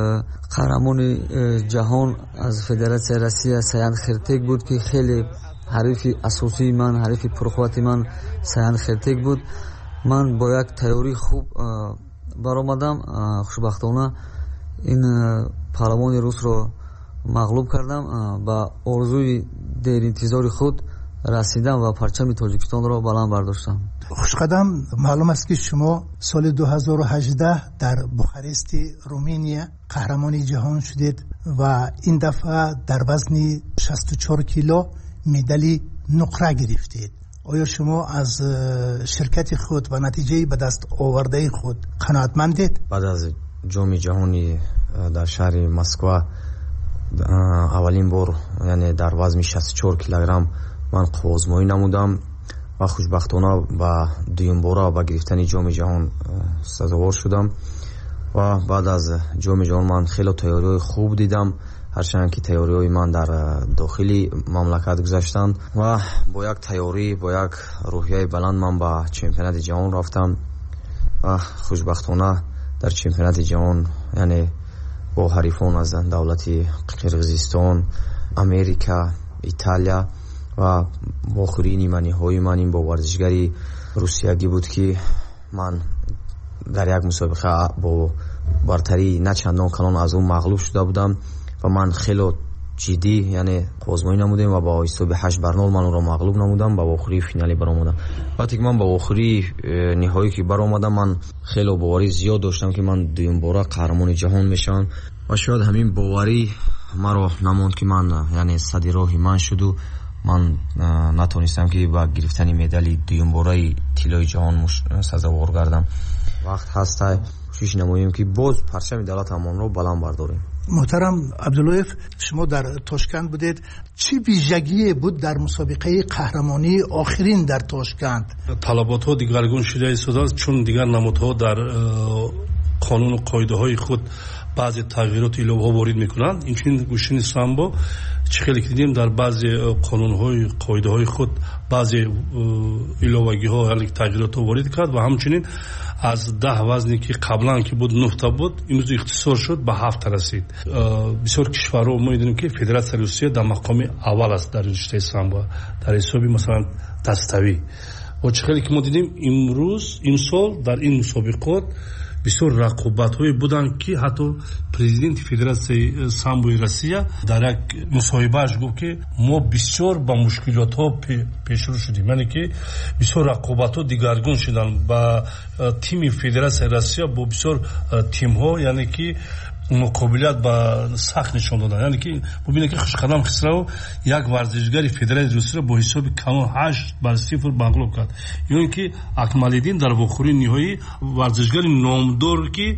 قهرمان جهان از فدراسیون روسیه سیان خرتک بود که خیلی حریف اساسی من، حریف پرقوت من سیان خرتک بود. من با یک تیاری خوب برآمدم. خوشبختانه این پهلوان روس رو مغلوب کردم. با آرزوی دیر انتظار خود رسیدم و پرچم تاجیکستان را بلند برداشتم. خوشقدم، معلوم است که شما سال 2018 در بوخارست رومانیا قهرمان جهان شدید و این دفعه در وزن 64 کیلو مدال نقره گرفتید. آیا شما از شرکت خود و نتیجه به دست آورده خود قناعتمندید؟ بعد از جام جهانی در شهر مسکو اولین بار یعنی در وزن 64 کیلوگرم من قوازمایی نمودم و خوشبختانه با دویم بار با گرفتن جام جهان سزاوار شدم و بعد از جام جهان من خیلی تیاری خوب دیدم، هرچند که تیاری من در داخلی مملکت گذاشتند و با یک تیاری با یک روحیه بلند من با چمپیونات جهان رفتم و خوشبختانه در چمپیونات جهان یعنی با حریفان از دولت قرقیزستان، امریکا، ایتالیا و با آخرین نیمه های من این با ورزشگری روسیایی بود که من در یک مسابقه با برتری نه چندان کلان از اون مغلوب شده بودم و من خیلی جدی یعنی آزمایی نمودم و با حساب 8-0 من اون رو مغلوب نمودم. با آخری فینالی برآمدم. وقتی که من با آخری نهایی که برآمدم من خیلی باوری زیاد داشتم که من دوم بار قهرمان جهان میشم و شاید همین باوری مرا نموند که من یعنی صدر راه من شد و من نتونستم که با گرفتن مدال دوم باره طلای جهان سزاوار گردم. وقت هست کوشش نماییم که باز پرچم دولتمان رو بلند برداریم. محترم عبداللهیف، شما در تاشکند بودید، چی ویژگی بود در مسابقه قهرمانی آخرین در تاشکند؟ طلبات ها دیگرگون شده است چون دیگر نمادها در قانون و قاعده های خود بعضی تغییرات ایلوها وارد میکنند. اینچنین گوشین سامبو چه خیلی که دیدیم در بعضی قانون‌های قاعده‌های خود بعضی ایلوگی‌ها یعنی تغییرات وارد کرد و همچنین از 10 وزنی که قبلا که بود 9 تا بود امروز اختصار شد به 7 تا رسید. بسیار کشورها ما می‌دونیم که فدراسیون روسیه در مقام اول است در رشته سامبو در حسابی مثلا دستوی و چه خیلی که ما دیدیم امروز این سال در این مسابقات بسیار رقابت‌های بودن که حتی پرزیدنت فدراسیون سامبوی روسیه در یک مصاحبه‌اش گفت که ما بسیار با مشکلات‌ها پیشرو شدیم، یعنی که بسیار رقابت‌ها دیگرگون شدن با تیم فدراسیون روسیه با بسیار تیم‌ها، یعنی که مقابلت با سخت نشون دادن، یعنی که ببینید که خوشقدم خسرو یک ورزشگری فدراسیون روسیه با حساب کانون 8-0 مغلوب کرد. یعنی که اکمالدین در واخوری نهایی ورزشگری نامدار که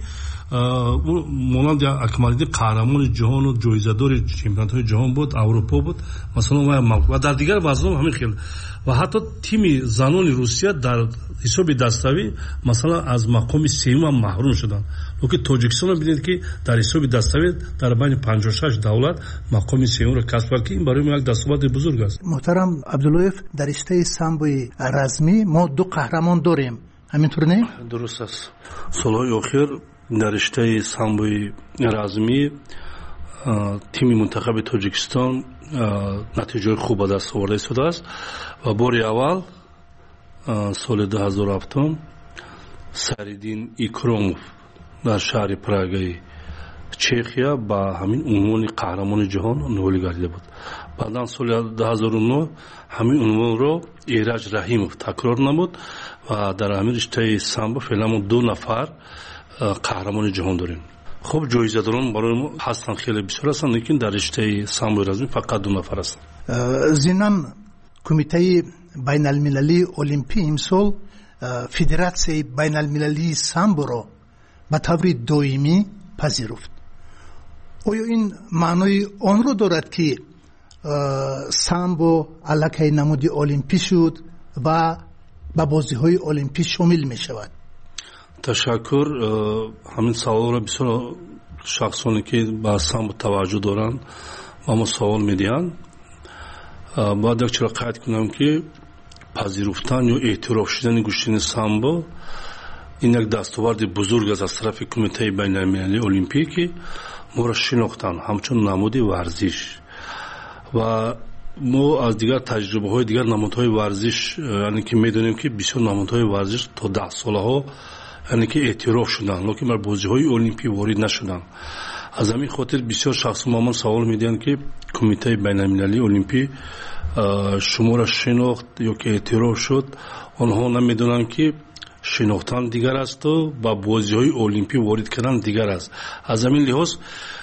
مانند اکمالدین قهرمان جهان و جایزه‌دار چمپیونات‌های جهان بود، اروپا بود مثلا و در دیگر وزن‌ها همین خیلی و حتی تیم زنان روسیه در حساب دستاوی مثلا از مقام سوم محروم شدند. لکه تاجیکستان رو ببینید که در حساب دستاوی در بین 56 دولت مقام سوم را کسب کرد که این برای ما یک دستاورد بزرگ است. محترم عبداللطیف، در رشته سامبوی رزمی ما 2 قهرمان داریم، همینطور نه؟ درست است. سالهای اخیر در رشته سامبوی رزمی تیم منتخب تاجیکستان نتیجه خوب به دست آورده شده است و باری اول سال 2007 سریدین ایکروموف در شهر پراگای چخیا با همین عنوان قهرمان جهان نولی گردیده بود. بعدا سال 2009 همین عنوان رو ایرج رحیموف تکرار نمود و در همین رشته سامبو فعلا 2 نفر قهرمان جهان داریم. خب جایزه‌داران برای ما هستن خیلی بسیار هستن، لیکن در رشته سامبو رزمی فقط 2 نفر هستن. ضمناً کمیته بین المللی المپی امسال فدراسیون بین المللی سامبو را به طور دائمی پذیرفت. آیا این معنای آن رو دارد که سامبو علاقه نمود المپی شد و به بازی‌های المپی شامل می شود؟ تشکر. همین سوال را بسیار شخصانی که به سامبو توجه دارند و ما سوال می‌دهند. باید یک چرا قید کنم که پذیرفتن یا اعتراف شدن گوشتن سامبو این یک دستاورد بزرگ است از طرف کمیته بین المللی المپی که ما را شناختن همچون نمود ورزش و ما از دیگر تجربه های دیگر نمودهای ورزش یعنی که میدونیم که بسیار نمودهای ورزش تا 10 ساله ها یعنی که اعتراف شدن لیکن بر بازی های المپی وارد نشدن. از همین خاطر بسیار شخص ما سوال میدن که کمیته بین المللی المپی شما را شناخت یا که اعتراف شد، آنها نمیدونن که شناختن دیگر است و با بازی های المپی وارد کردن دیگر است. از همین لحاظ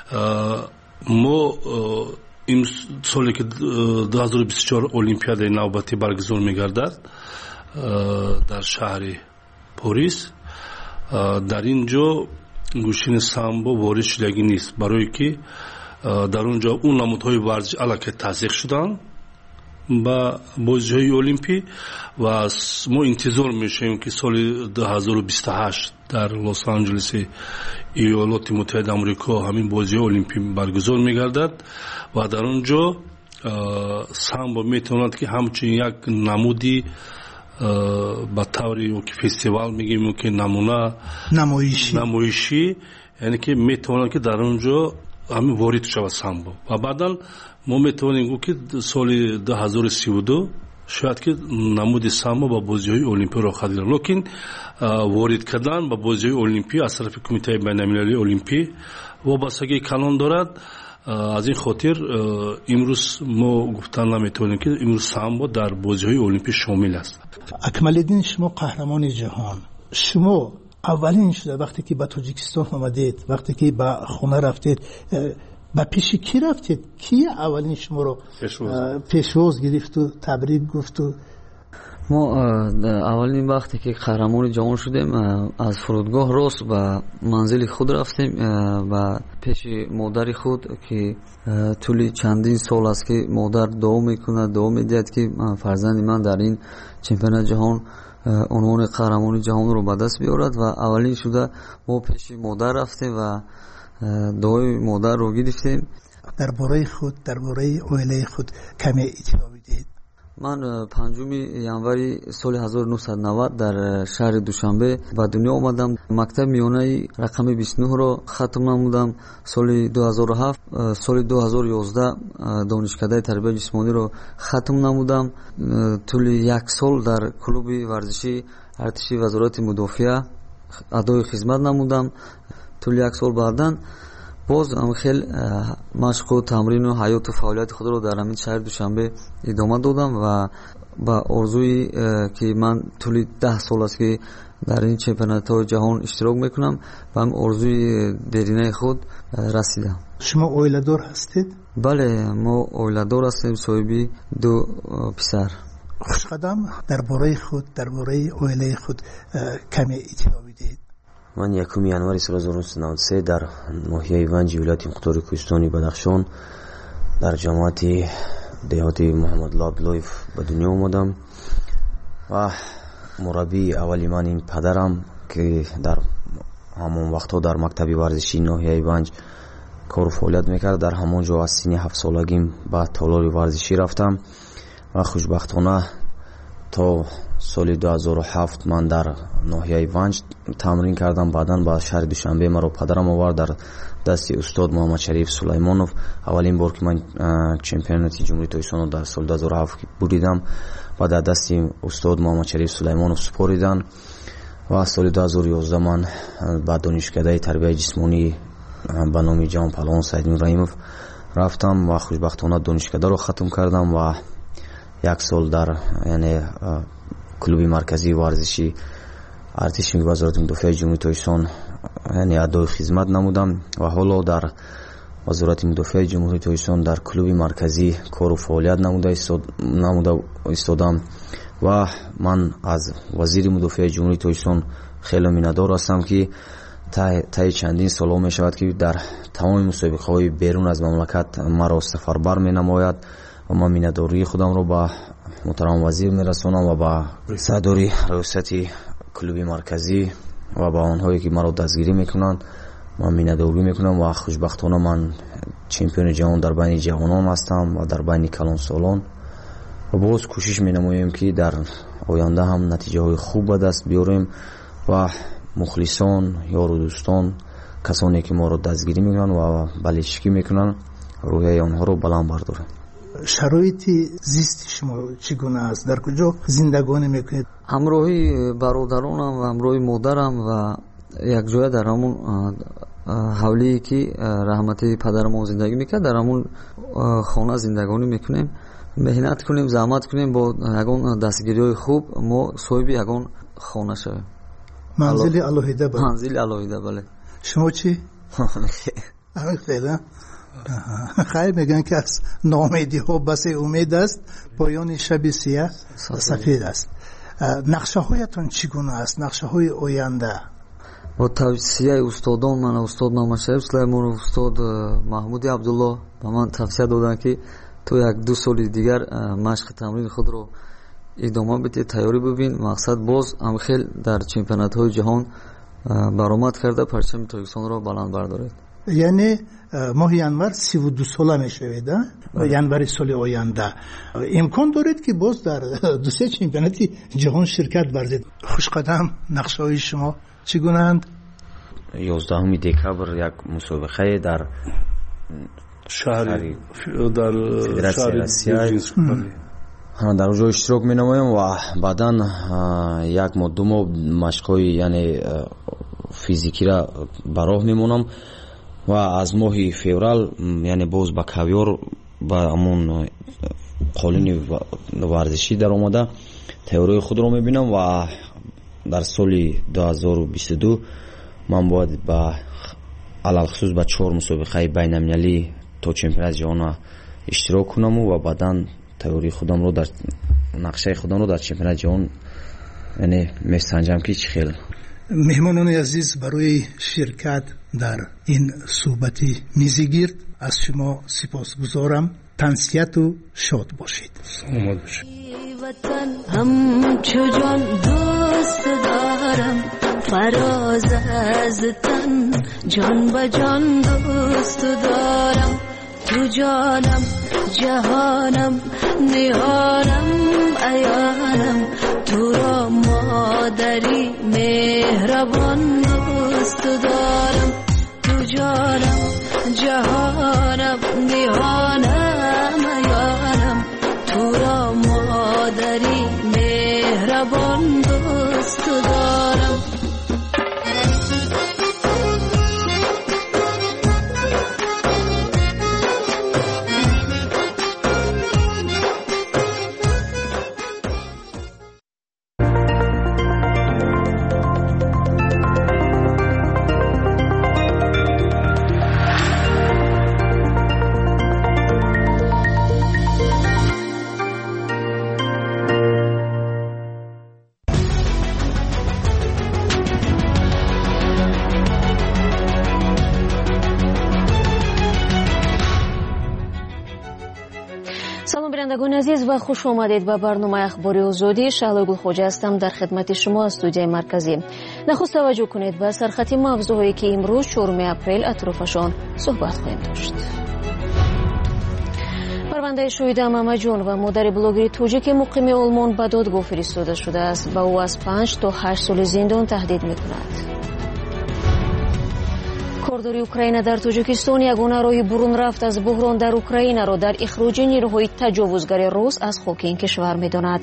ما این سالی که 2024 المپیاد نوبتی برگزار میگردد در شهر پاریس، در اینجا گوشین سامبو وارد شدگی نیست، برای که در اونجا اون نمودهای ورزش علاقه تزریق شدن با بازی‌های المپی و ما انتظار میشیم که سال 2028 در لس آنجلس ایالات متحده آمریکا همین بازی‌های المپی برگزار میگردد و در اونجا سامبو میتواند که همچنین یک نمودی با طوری که فستیوال میگیم که نمونه نمایشی یعنی که میتواند که در اونجا همین وارد شود سامبو و بعدا ما میتوانیم گفت که سال 2032 شاید که نمود سامبو با بازی‌های المپی را خواهد گرفت، لیکن وارد کردن با بازی‌های المپی از طرف کمیته بین المللی المپی وابستگی کلان دارد. از این خاطر امروز ما گفتن نمیتونیم که امروز سامبو در بازی‌های المپی شامل است. اکمالدین، شما قهرمان جهان، شما اولین شده وقتی که به تاجیکستان آمدید، وقتی که به خونه رفتید، با پیش کی رفتید؟ کی اولین شما رو پیشواز گرفت و تبریک گفت؟ ما اولین وقتی که قهرمان جهان شدیم از فرودگاه راست به منزل خود رفتیم و پیش مادر خود که طول چندین سال است که مادر دعا میکنه، دعا میدهد که فرزند من در این چمپیونات جهان عنوان قهرمان جهان رو به دست بیارد و اولین شده ما پیش مادر رفتیم و دعای مادر رو گرفتیم. درباره خود درباره اویله خود کمی اطلاع بدهید. من 5 январи соли 1990 дар шаҳри Душанбе ба дунё омадам. Мактаби миёнаи рақами 29-ро хатм намудам. Соли 2007, соли 2011 донишкадаи тарбияи ҷисмониро хатм намудам. тӯли 1 сол дар клуби варзиши артиши вазорати мудофиа адои хизмат намудам. тӯли 1 сол баъдан боз хел машқу тамрину ҳаёту фаъолияти худро дар ҳамин шаҳри Душанбе идома додам ва ба орзуи ки ман тӯли 10 сол аст ки дар ин чемпионатҳои ҷаҳон иштирок мекунам ба ҳамин орзуи деринаи худ расидам. шумо оиладор ҳастед? бале, мо оиладор ҳастем, соҳиби 2 писар. хушқадам, дарбораи худ дарбораи оилаи худ каме иттилоъ бидиҳед. من 1 январи соли 1993 дар ноҳияи Ванҷи вилояти мухтори Кӯҳистони Бадахшон дар ҷамоати деҳоти Муҳаммадулло Абдуллоев ба дунё омадам ва мураббии аввали ман ин падарам ки дар ҳамон вақтҳо дар мактаби варзишии ноҳияи Ванҷ кору фаъолият мекард. дар ҳамон ҷо аз синни 7 солагим ба толори варзишӣ рафтам ва хушбахтона то соли 2007 ман дар ноҳияи Ванҷ тамрин кардам. баъдан ба шаҳри Душанбе маро падарам овард дар дасти устод Муҳаммад Шариф Сулаймонов. аввалин бор ки ман чемпионати ҷумҳурии Тоҷикистонро дар соли 2007 буридам ва дар дасти устод Муҳаммад Шариф Сулаймонов супоридан ва соли 2011 ман ба донишкадаи тарбияи ҷисмонӣ ба номи ҷавон паҳлавон Саидмин Раимов рафтам ва хушбахтона донишкадаро хатм кардам ва 1 сол дар яъне клуби марказии варзиши артиши вазорати мудофиаи ҷумҳурии Тоҷикистон яъне адои хизмат намудам ва ҳоло дар вазорати мудофиаи ҷумҳурии Тоҷикистон дар клуби марказӣ кору фаъолият намуда истодам ва ман аз вазири мудофиаи ҷумҳурии Тоҷикистон хеле миннатдор ҳастам ки таи чандин солҳо мешавад ки дар тамоми мусобиқаҳои берун аз мамлакат маро сафарбар менамояд ва ман миннатдории худамро ба муҳтарам вазир мерасонам ва ба сардори раёсати клуби марказӣ ва ба онҳое ки маро дастгирӣ мекунанд ман миннатдорӣ мекунам ва хушбахтона ман чемпиони ҷаҳон дар байни ҷавонон ҳастам ва дар байни калонсолон ва боз кӯшиш менамоем ки дар оянда ҳам натиҷаҳои хуб ба даст биёрем ва мухлисон ёру дӯстон касоне ки моро дастгирӣ мекунанд ва балечкӣ мекунанд рӯҳияи онҳоро баланд бардорем. шароити зисти шумо чӣ гуна аст? дар куҷо зиндагонӣ мекунед? ҳамроҳи бародаронам ва ҳамроҳи модарам ва якҷоя дар ҳамон ҳавлие ки раҳмати падарамон зиндагӣ мекард дар ҳамон хона зиндагонӣ мекунем. меҳнат кунем, заҳмат кунем, бо ягон дастгириҳои хуб мо соҳиби ягон хона шавем. манзили алоҳида? манзили алоҳида, бале. шумо чӣ? خیر میگن که از ناامیدی ها بس امید است، پایان شب سیاه سفید است. نقشه هایتون چگونه است؟ نقشه های آینده؟ با توصیه استادان من، استاد محمد شریف سلیمانov، استاد محمود عبدالله به من توصیه دادن که تو 1-2 سال دیگر مشق تمرین خود رو ادامه بده، تیاری ببین. مقصد باز هم خیلی در چمپیونات های جهان برآمد کرده پرچم تاجیکستان رو بلند بردارید. یعنی ماه ینور 32 ساله میشوید. ینور سال آینده امکان دارید که باز در 2-3 چمپیونات جهان شرکت ورزید. خوشقدم، نقشه های شما چگونه اند؟ 11 دکبر یک مسابقه در شهری در در اونجا اشتراک می نمایم و بعدا 1 ماه 2 ماه مشق‌های یعنی فیزیکی را براه میمونم و از ماه فوریه یعنی باز با کاویار با همون قالین ورزشی در آمده تئوری خود رو میبینم و در سال 2022 من باید با علل خصوص با 4 مسابقه بین المللی تا چمپیونات جهان اشتراک کنم و بعدا تئوری خودم رو در نقشه خودم رو در چمپیونات جهان یعنی میسنجم که چه خیلی. مهمانان عزیز، برای شرکت در این صحبت میزگیر از شما سپاسگزارم. تنسیت و شاد باشید. سلامت باشید. وطن همچو جان دوست دارم، فراز از تن جان به جان دوست دارم. تو جانم جهانم نهانم عیانم تو را مادری مهربان دوست دارم تو جانم جهانم نهانم عیانم تو را مادری مهربان دوست دارم شنوندگان عزیز و خوش آمدید به برنامه اخبار آزادی. شهلا گلخوجه هستم در خدمت شما از استودیوی مرکزی. نخست توجه کنید به سرخط موضوعی که امروز 4 اپریل اطرافشان صحبت خواهیم داشت. پرونده شهید محمدجان و مادر بلاگری توجیک مقیم آلمان به دادگاه فرستاده شده است و او از 5 تا 8 سال زندان تهدید می‌کند. کارداری اوکراین در تاجیکستان یگانه راه برون رفت از بحران در اوکراین را در اخراج نیروهای تجاوزگر روس از خاک این کشور می‌داند.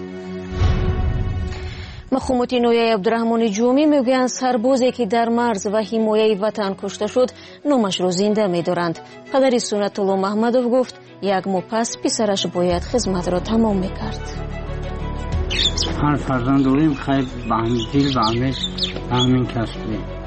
مقامات نویای عبدالرحمن جومی میگویند سربازی که در مرز و حمایه وطن کشته شد نامش را زنده می‌دارند. پدر سنت الله محمدوف گفت یک ماه پس پسرش باید خدمت را تمام می‌کرد. هر فرزند داریم خیلی به همین دل به همین کسب.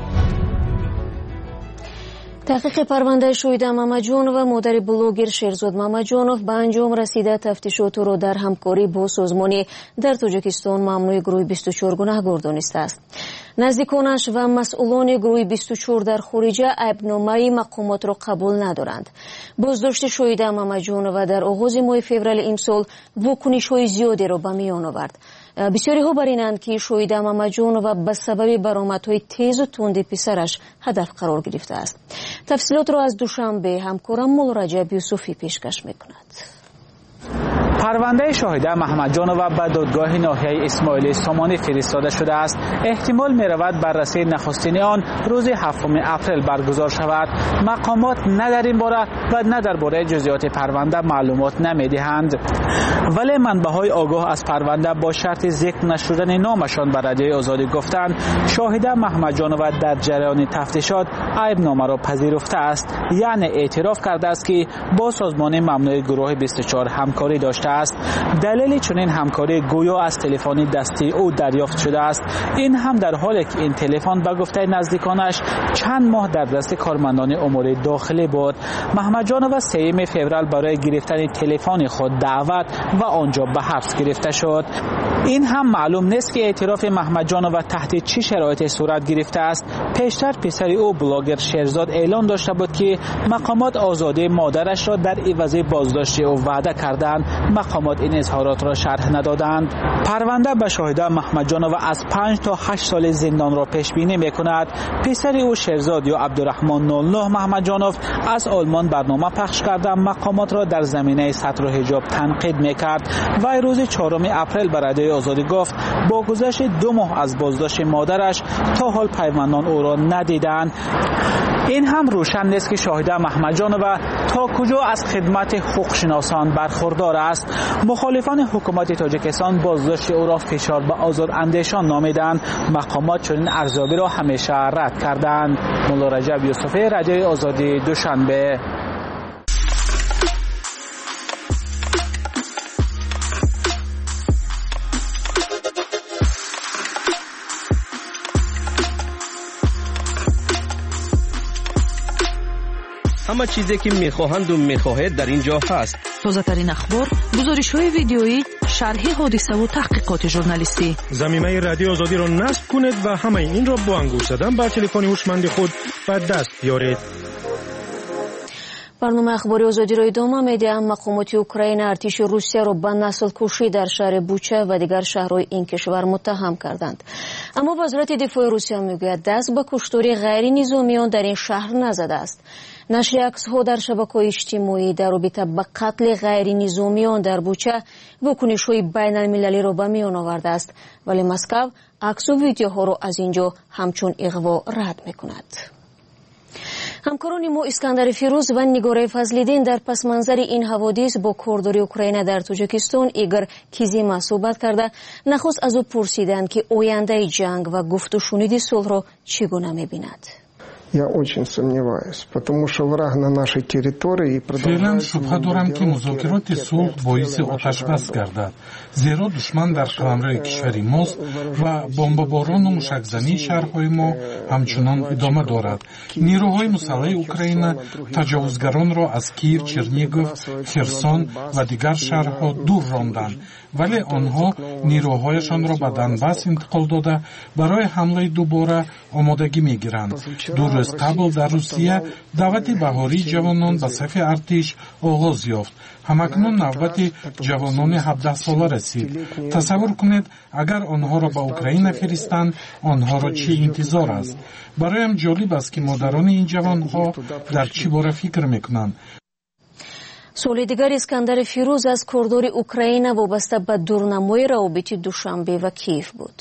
تحقیق پرونده شهید محمدجان و مادر بلاگر شیرزاد محمدجانوف به انجام رسیده. تفتیشات را در همکاری با سازمانی در تاجیکستان ممنوع گروه 24 گناهکار دانسته است. نزدیکانش و مسئولان گروه 24 در خارجه عیبنامه مقامات را قبول ندارند. بازداشت شهید محمدجان و در آغاز ماه فوریه امسال واکنش‌های زیادی را به میان آورد. بسیاری ها بر اینند که شهید محمدجان و به سبب برآمدهای تیز و تند پسرش هدف قرار گرفته است. تفصیلات را از دوشنبه همکارم مولا رجب یوسفی پیشکش می‌کند. پرونده شهید محمدجان و به دادگاه ناحیه اسماعیل سامانی فرستاده شده است. احتمال می‌رود بررسی نخستین آن روز 7 اپریل برگزار شود. مقامات نه در این باره و نه درباره جزئیات پرونده معلومات نمی‌دهند. ولی منبع‌های آگاه از پرونده با شرط ذکر نشدن نامشان به رادیوی آزادی گفتند شهید محمدجان و در جریان تفتیشات عیبنامه را پذیرفته است، یعنی اعتراف کرده است که با سازمان ممنوع گروه 24 همکاری داشته است. دلیل چنین همکاری گویا از تلفن دستی او دریافت شده است. این هم در حالی که این تلفن به گفته نزدیکانش چند ماه در دست کارمندان امور داخلی بود. محمدجان و 3 فوریه برای گرفتن تلفن خود دعوت و آنجا به حبس گرفته شد. این هم معلوم نیست که اعتراف محمدجان و تحت چه شرایطی صورت گرفته است. پیشتر پسر او بلاگر شیرزاد اعلان داشته بود که مقامات آزادی مادرش را در عوض بازداشت او وعده کردند. مقامات این اظهارات را شرح ندادند. پرونده به شهید محمدجان و از 5 تا 8 سال زندان را پیش بینی می‌کند. پسر او شیرزاد یا عبدالرحمن 09 محمدجانوف از آلمان برنامه پخش کرده مقامات را در زمینه ستر و حجاب تنقید می‌کرد و روز 4 اپریل به رادیوی آزادی گفت با گذشت 2 ماه از بازداشت مادرش تا حال پیوندان او را ندیدند. این هم روشن نیست که شهید محمدجان و تا کجا از خدمت حقوقشناسان برخوردار است. مخالفان حکومت تاجیکستان بازداشت او را فشار به آزاراندیشان نامیدند. مقامات چنین ارزیابی را همیشه رد کردند. مولا رجب یوسفی، رادیوی آزادی، دوشنبه. همه چیزی که میخواهند و میخواهید در اینجا هست. تازه ترین اخبار، گزارش‌های ویدیویی، شرح حادثه و تحقیقات ژورنالیستی. ضمیمه رادیو آزادی را نصب کنید و همه این را با انگشت زدن بر تلفن هوشمند خود به دست بیارید. برنامه اخباری آزادی را ادامه میدیم. مقامات اوکراین ارتش روسیه را به نسل کشی در شهر بوچه و دیگر شهرهای این کشور متهم کردند. اما وزارت دفاع روسیه میگوید دست به کشتاری غیر نظامیان در این شهر نزده است. نشر عکس‌ها در شبکه‌های اجتماعی در رابطه با قتل غیر نظامیان در بوچه واکنش‌های بین‌المللی را به میان آورده است، ولی مسکو عکس و ویدیوها را از اینجا همچون اغوا رد می‌کند. همکاران ما اسکندر فیروز و نگاره فضلیدین در پس منظر این حوادث با کاردار اوکراین در تاجیکستان ایگور کیزیما صحبت کرده نخست از او پرسیدند که آینده جنگ و گفت و شنود صلح را چگونه می‌بیند. فعلا شبهه دارم که مذاکرات صلح باعث آتش بس گردد، زیرا دشمن در قلمرو کشور ماست و بمباران و موشکزنی شهرهای ما همچنان ادامه دارد. نیروهای مسلح اوکراین تجاوزگران را از کیف، چرنیگوف، خرسون و دیگر شهرها دور راندند، ولی آنها نیروهایشان را به دنباس انتقال داده برای حمله دوباره آمادگی میگیرند. دو روز قبل در روسیه دعوت بهاری جوانان به صف ارتش آغاز یافت. همکنون نوبت جوانان 17 ساله رسید. تصور کنید اگر آنها را به اوکراین فرستند آنها را چه انتظار است. برایم جالب است که مادران این جوانها در چه باره فکر میکنند. سوال دیگر اسکندر فیروز از کاردار اوکراین وابسته به دورنمای روابط دوشنبه و کیف بود.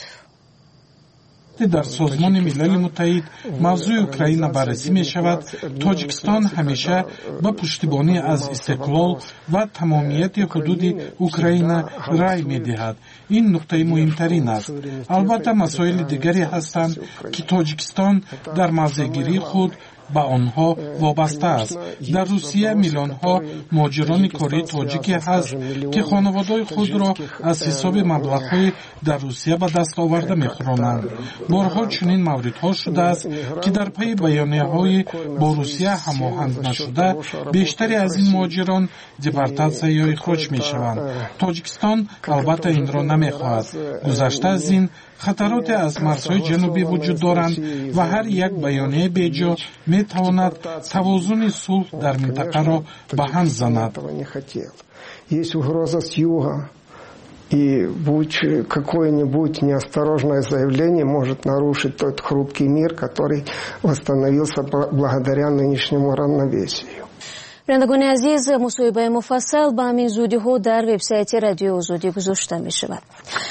در سازمان ملل متحد موضوع اوکراین بررسی می شود. تاجیکستان همیشه به پشتیبانی از استقلال و تمامیت حدود اوکراین رای می دهد. این نقطه مهمترین است. البته مسائل دیگری هستند که تاجیکستان در موضع‌گیری خود به آنها وابسته است. در روسیه میلیون ها مهاجران کاری تاجیکی هست که خانواده خود را از حساب مبلغ‌های در روسیه به دست آورده می‌خوانند. بارها چنین موردها شده است که در پی بیانیه‌های با روسیه هماهنگ نشده بیشتری از این مهاجران دیپورتاسیون یا اخراج می‌شوند. تاجیکستان البته این را نمی‌خواهد. گذشته از این خطرات از مرزهای جنوبی وجود دارند و هر یک بیانیه بیجا میتواند توازن صلح در منطقه را به هم زند. Есть угроза с юга, и будь какое-нибудь неосторожное заявление может нарушить тот хрупкий мир, который восстановился благодаря нынешнему равновесию. بینندگان عزیز، مصاحبه مفصل به همین زودی ها در وبسایت رادیو آزادی گذاشته می شود.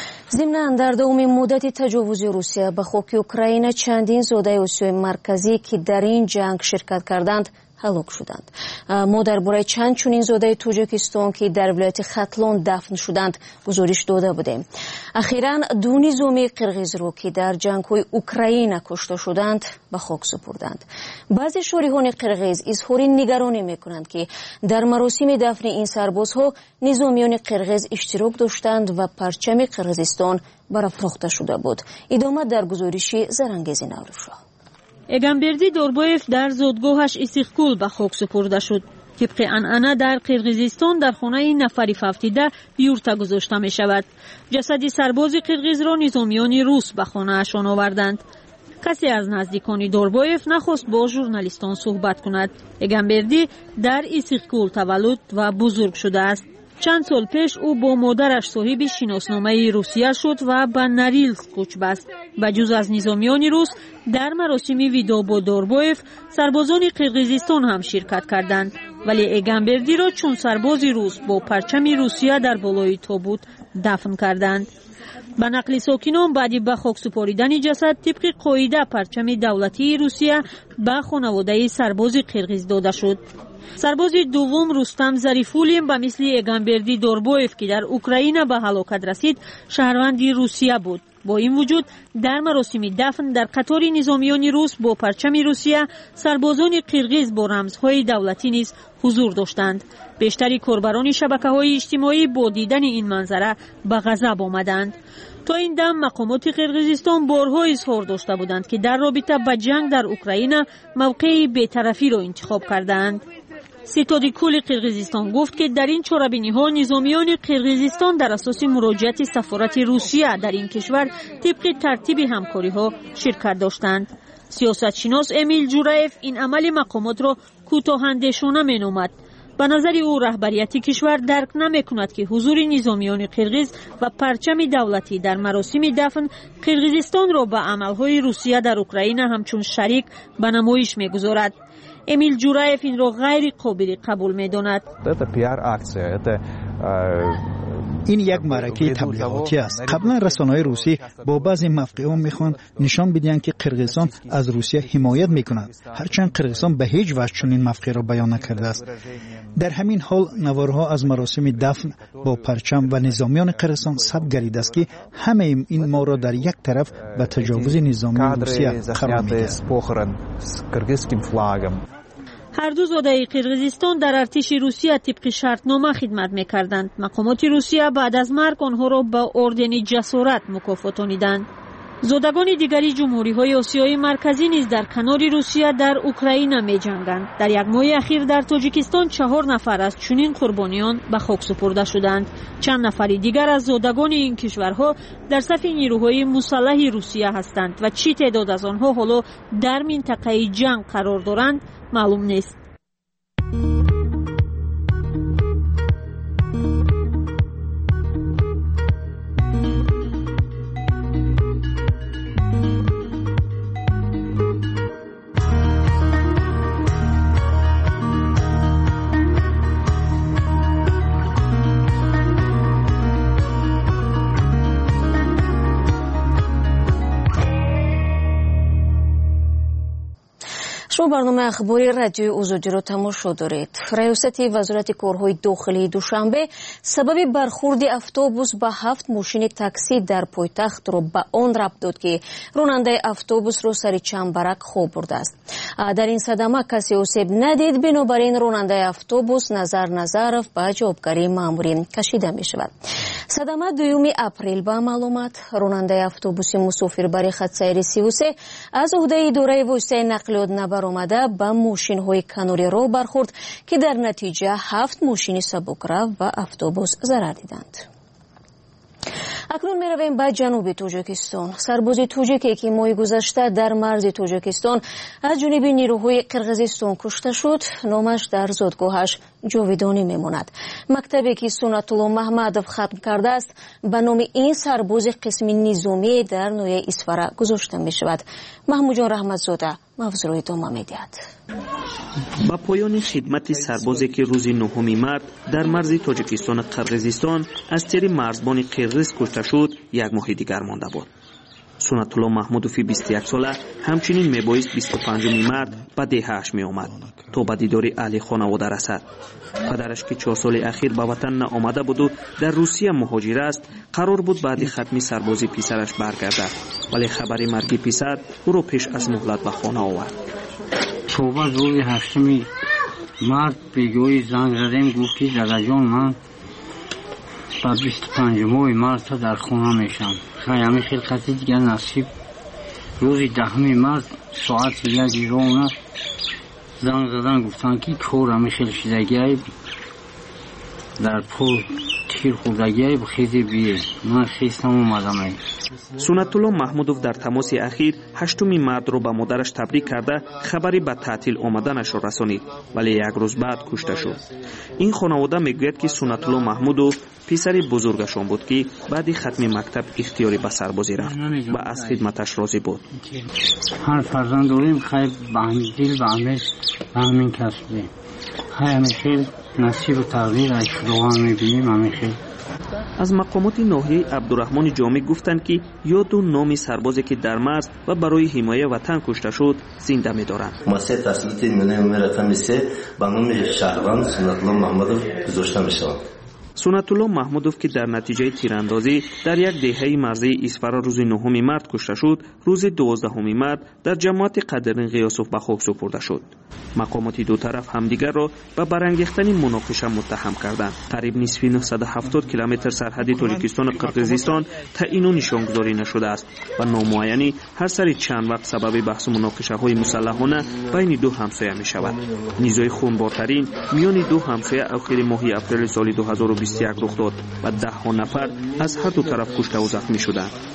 ضمناً در دومین مدت تجاوز روسیه به خاک اوکراین چندین زاده آسیای مرکزی که در این جنگ شرکت کردند هلاک شدند. ما درباره چند چنین زاده تاجیکستان که در ولایت ختلان دفن شدند گزارش داده بودیم. اخیراً دو نظامی قرغیز را که در جنگ‌های اوکراین کشته شدند به خاک سپردند. بعضی شاهریان قرغیز اظهار نگرانی می‌کنند که در مراسم دفن این سربازها نظامیان قرغیز اشتراک داشتند و پرچم قرغیزستان برافراخته شده بود. ادامه در گزارش زرانگیز نوروشا. اگامبردی دوربایف در زادگاهش استقلال به خاک سپرده شد. طبق عنعنه در قرغیزستان در خانه نفری فوتیده یورت گذاشته می شود. جسد سرباز قرغیز را نظامیان روس به خانه اشان آوردند. کسی از نزدیکان دوربایف نخواست با ژورنالیستان صحبت کند. اگامبردی در استقلال تولد و بزرگ شده است. چند سال پیش او با مادرش صاحب شناسنامه روسیه شد و به نریلسک کوچ بست. بجز از نظامیان روس در مراسم ویدا با دوربایف سربازان قرغیزستان هم شرکت کردند، ولی اگامبردی را چون سرباز روس با پرچم روسیه در بالای تابوت دفن کردند. به نقل ساکنان بعد به خاک سپاریدن جسد طبق قاعده پرچم دولتی روسیه به خانواده سرباز قرغیز داده شد. سرباز دوم رستم ظریفولیم به مثل اگامبردی دوربایف که در اوکراین به هلاکت رسید شهروند روسیه بود. با این وجود در مراسم دفن در قطار نظامیان روس با پرچم روسیه سربازان قرغیز با رمزهای دولتی نیز حضور داشتند. بیشتری کاربران شبکه‌های اجتماعی با دیدن این منظره به غضب آمدند. تا این دم مقامات قرغیزستان بارها اظهار داشته بودند که در رابطه با جنگ در اوکراین موقع بی‌طرفی را انتخاب کردند. ستاد کل قرغیزستان گفت که در این چاره‌بینی‌ها نظامیان قرغیزستان در اساس مراجعت سفارت روسیه در این کشور طبق ترتیب همکاری‌ها شرکت داشتند. سیاستشناس امیل جوراєف این عمل مقامات را کوتاه‌اندیشانه می‌نامد. به نظر او رهبریت کشور درک نمی‌کند که حضور نظامیان قرغیز و پرچم دولتی در مراسم دفن قرغیزستان را به عملهای روسیه در اوکراین همچون شریک به نمایش می‌گذارد. امیل جوراєف این را غیر قابل قبول می‌داند. این یک معرکه تبلیغاتی است. قبلا رسانه‌های روسی با بعضی موقعان میخوان نشان بدهند که قرغیزستان از روسیه حمایت میکند، هرچند قرغیزستان به هیچ وجه چنین موقعی را بیان نکرده است. در همین حال نوارها از مراسم دفن با پرچم و نظامیان قرغیزستان ثبت گردیده است که همه این ما را در یک طرف به تجاوز نظامی روسیه قرار میدهد. هر دو زاده قرغیزستان در ارتش روسیه طبق شرطنامه خدمت می‌کردند. مقامات روسیه بعد از مرگ آنها را با اردن جسارت مکافاتانیدند. زادگان دیگری جمهوری‌های آسیای مرکزی نیز در کنار روسیه در اوکراین می‌جنگند. در یک ماه اخیر در تاجیکستان 4 نفر از چنین قربانیان به خاک سپرده شدند. چند نفر دیگر از زادگان این کشورها در صف نیروهای مسلح روسیه هستند و چی تعداد از آنها حالا در منطقه جنگ قرار دارند معلوم نیست. شما برنامه اخباری رادیوی آزادی را تماشا دارید. ریاست وزارت کارهای داخلی دوشنبه سبب برخورد اتوبوس با 7 ماشین تاکسی در پایتخت را به آن ربط داد که راننده اتوبوس را سر چنبرک خواب برده است. در این صدمه کسی آسیب ندید، بنابراین راننده اتوبوس نظر به جوابگیری مامورین کشیده می شود. صدمه 2 اپریل به معلومات راننده اتوبوس مسافربری خط سیر 33 از عهده اداره واسطه نقلیات برآمده به ماشین‌های کناری راه برخورد که در نتیجه 7 ماشین سبکرو و اتوبوس ضرر دیدند. اکنون می رویم به جنوب تاجیکستان. سرباز تاجیکی که ماه گذشته در مرز تاجیکستان از جانب نیروهای قرغیزستان کشته شد، نامش در زادگاهش جاودانی میماند. مکتبی که سنت الله محمدوف ختم کرده است به نام این سرباز قسم نظامی در نویه اسفره گذاشته می شود. محمود جان رحمتزاده موضوع ادامه می‌دهد. با پایان خدمت سربازی که روز 9 مارس در مرز تاجیکستان قرغیزستان از طریق مرزبان قرغیز کشته شد، یک ماه دیگر مانده بود. سنت الله محمدوفی 21 ساله همچنین میبایست 25 مارس به دهه‌اش می آمد تا به دیدار اهل خانواده رسد. پدرش که 4 سال اخیر به وطن نآمده بود و در روسیه مهاجر است، قرار بود بعد ختم سربازی پسرش برگردد، ولی خبر مرگ پسر او را پیش از مهلت به خانه آورد. صبح روز 8 مارس پیگوی زنگ زدم گفت که دادا جان من با 25 مارس در خانه میشم. خیلی خیلی دیگر نصیب روز 10 مارس ساعت 1 رونه زنگ زدن گفتن که کارم خیلی شدگی در پول تیر خوردگی بخیزی بیه. من خیستم اومدم. سنت الله محمدوف در تماس اخیر 8 مارس را به مادرش تبریک کرده خبری به تعطیل آمدنش را رسانید، ولی 1 روز بعد کشته شد. این خانواده میگوید که سنت الله محمدوف پسر بزرگشان بود که بعد ختم مکتب اختیاری به سربازی رفت و از خدمتش راضی بود. هر فرزند داریم خیلی به همین دل به همین کسبه خیلی نصیب و تغییر از خداوند میبینیم. همین خیلی از مقامات ناحیه عبدالرحمن جامع گفتند که یاد و نام سربازی که در مرز و برای حمایت وطن کشته شد زنده می‌دارند. مؤسسه تسلیت ملی رقم 3 به نام شهروند سنت الله محمدوف گذاشته می‌شود. سنت الله محمدوف که در نتیجه تیراندازی در یک دهه مرزی اسفره روز 9 مارس کشته شد، روز 12 مارس در جماعت قدرین غیاسوف به خاک سپرده شد. مقامات دو طرف همدیگر را به برانگیختن مناقشه متهم کردند. قریب نصف 970 کیلومتر سرحد تاجیکستان و قرغیزستان تعیین و نشانگذاری نشده است و نامعینی هر سری چند وقت سبب بحث و مناقشه های مسلحانه بین دو همسایه می شود. نیزای خونبارترین میان دو همسایه اخیر ماه اپریل سال 2021 رخ داد و 10 نفر از هر دو طرف کشته و زخمی شدند.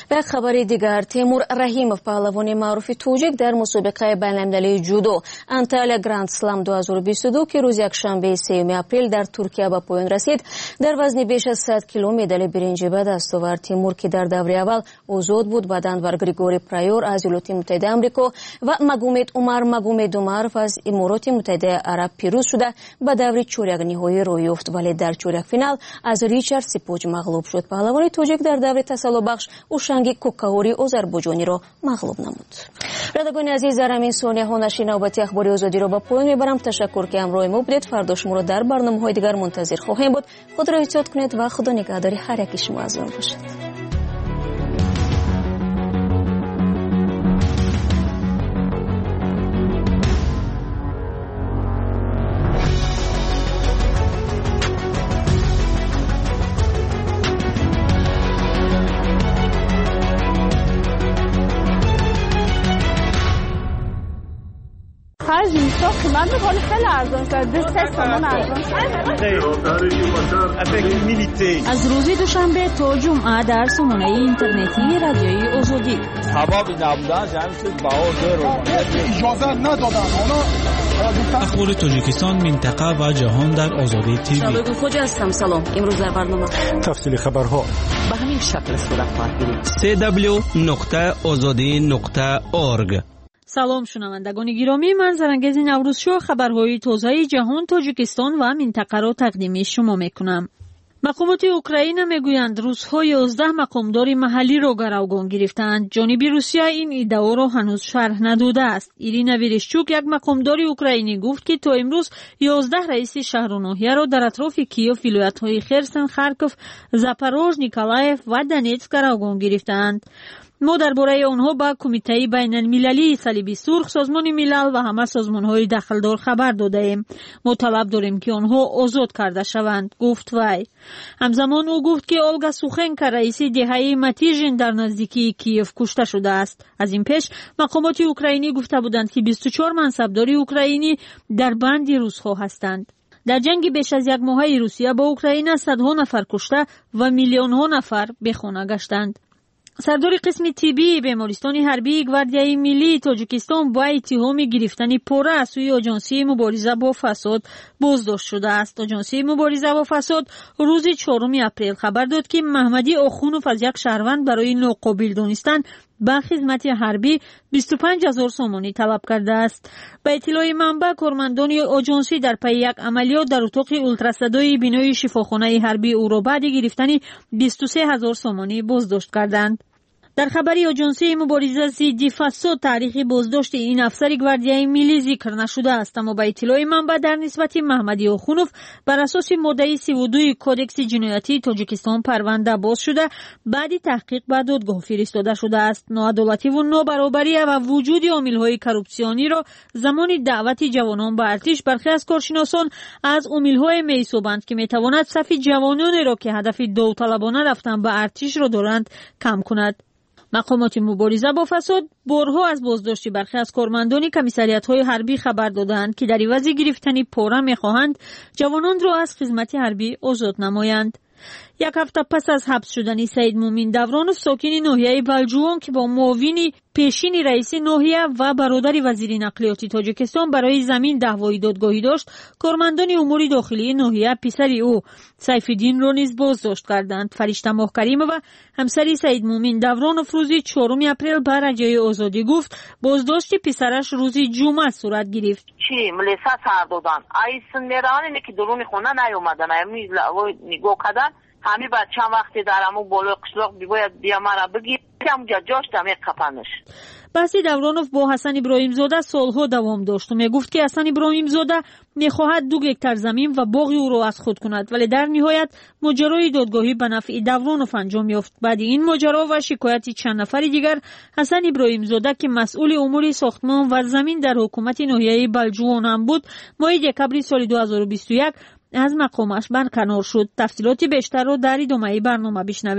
به خبر دیگر تیمور رحیمов پهلوان معروف توجیک در مسابقه بین‌المللی جودو انتالیا گراند سلام 2022 که روز یکشنبه 3 اپریل در ترکیه به پایان رسید در وزن بیش از 100 کیلو مدال برنجی به دست آورد. تیمور که در دوره اول آزاد بود بعد انور گریگوری پرایور از ایالات متحده آمریکا و مگومد عمر از امارات متحده عرب پیروز شده به دور چهارک نهایی روی یافت ولی در چهارک فینال از ریچارد سیپوچ مغلوب شد. پهلوان توجیک در دور تسلی بخش اوشنگی کوکاوری آذربایجانی را مغلوب نمود. ردگان عزیز در همین ثانیه ها نشر نوبتی اخباری آزادی را به پایان میبرم. تشکر که همراه ما بودید. فردا شما را در برنامه‌های دیگر منتظر خواهیم بود. خود را احتیاط کنید و خدا نگهدار هر یک شما از آن باشد. خرج اینجا قیمت میکنه خیلی ارزان شده 3 تومن ارزان شده. از روز دوشنبه تا جمعه در سامانه اینترنتی رادیوی آزادی سبب نبودن جمعیت بهار اجازه ندادن. اخبار تاجیکستان، منطقه و جهان در آزادی تیوی. شباب خوجا هستم. سلام. امروز در برنامه تفصیل خبرها به همین شکل صورت خواهد گرفت. www.azadi.org. سلام شنوندگان گرامی، من زرنگز نوروز شو خبرهای تازه جهان، تاجیکستان و منطقه را تقدیم شما میکنم. مقامات اوکراین میگویند روس‌ها 11 مقامدار محلی را گروگان گرفتند. جانب روسیه این ادعا را هنوز شرح نداده است. ایرینا ویرشچوک، یک مقامدار اوکراینی، گفت که تا امروز 11 رئیس شهر و ناحیه را در اطراف کیف، ولایت‌های خرسن، خارکوف، زاپاروژ، نیکولایف و دونتسک گروگان گرفتند. ما درباره آنها با کمیته بین المللی صلیب سرخ، سازمان ملل و همه سازمان‌های دخلدار خبر داده ایم. ما طلب داریم که آنها آزاد کرده شوند، گفت وی. همزمان او گفت که اولگا سوخنکا، رئیس دهه متیژن، در نزدیکی کیف کشته شده است. از این پیش مقامات اوکراینی گفته بودند که 24 منصبدار اوکراینی در بند روس‌ها هستند. در جنگ بیش از یک ماهه روسیه با اوکراین صدها نفر کشته و میلیون‌ها نفر بیخانه گشتند. سردار قسم طبی بیمارستان حربی گواردیای ملی تاجیکستان با اتهام گرفتن پوره از سوی آژانسی مبارزه با فساد بازداشت شده است. آژانسی مبارزه با فساد روز 4 اپریل خبر داد که محمدی آخونوف از یک شهروند برای ناقابل دانستن به خدمت حربی 25,000 سومانی طلب کرده است. به اطلاع منبع، کارمندان آژانسی در پی یک عملیات در اتاق اولتراسادای بینای شفاخانه حربی او را بعد گرفتن 23,000 سومانی بازداشت کردند. در خبری آژانسی مبارزه ضد فساد تاریخ بازداشت این افسر گواردیای ملی ذکر نشده است، اما به اطلاع منبع در نسبت محمدی آخونوف بر اساس ماده 32 کدکس جنایتی تاجیکستان پرونده باز شده بعد تحقیق به دادگاه فرستاده شده است. ناعدالتی و نابرابری و وجود عامل‌های کورپسیونی را زمان دعوت جوانان به ارتش برخی از کارشناسان از عامل‌های می‌سابند که می‌تواند صف جوانان را که هدف داوطلبانه رفتن به ارتش را دارند کم کند. مقامات مبارزه با فساد بارها از بازداشت برخی از کارمندان کمیسریات‌های حربی خبر دادند که در عوض گرفتن پوره می‌خواهند جوانان را از خدمت حربی آزاد نمایند. یک هفته پس از حبس شدن سید مومین دورانوف، ساکن ناحیه بلجوان که با معاون پیشین رئیس ناحیه و برادر وزیر نقلیات تاجیکستان برای زمین دعوای دادگاهی داشت، کارمندان امور داخلی ناحیه پسر او سیف‌الدین را نیز بازداشت کردند. فرشته ماهکریم و همسر سید مومین دورانوف روز 4 اپریل به رجای آزادی گفت بازداشت پسرش روز جمعه صورت گرفت. چی ملیسا سر دادن ایسن میران که درون خونه نیومدن امی نگاه کردن همین بعد چند وقتی در همون بالای قشلاق باید بیا مرا بگیر همونجا جاش دمی قپنش. بحث دورانوف با حسن ابراهیم زاده سالها دوام داشت و میگفت که حسن ابراهیم زاده میخواهد 2 هکتار زمین و باغ او را از خود کند، ولی در نهایت ماجرای دادگاهی به نفع دورانوف انجام یافت. بعد این ماجرا و شکایت چند نفر دیگر، حسن ابراهیم زاده که مسئول امور ساختمان و زمین در حکومت ناحیه بلجوان هم بود، ماه دکمبر سال 2021 از مقامش برکنار شد. تفصیلات بیشتر را در ادامه برنامه بشنوید.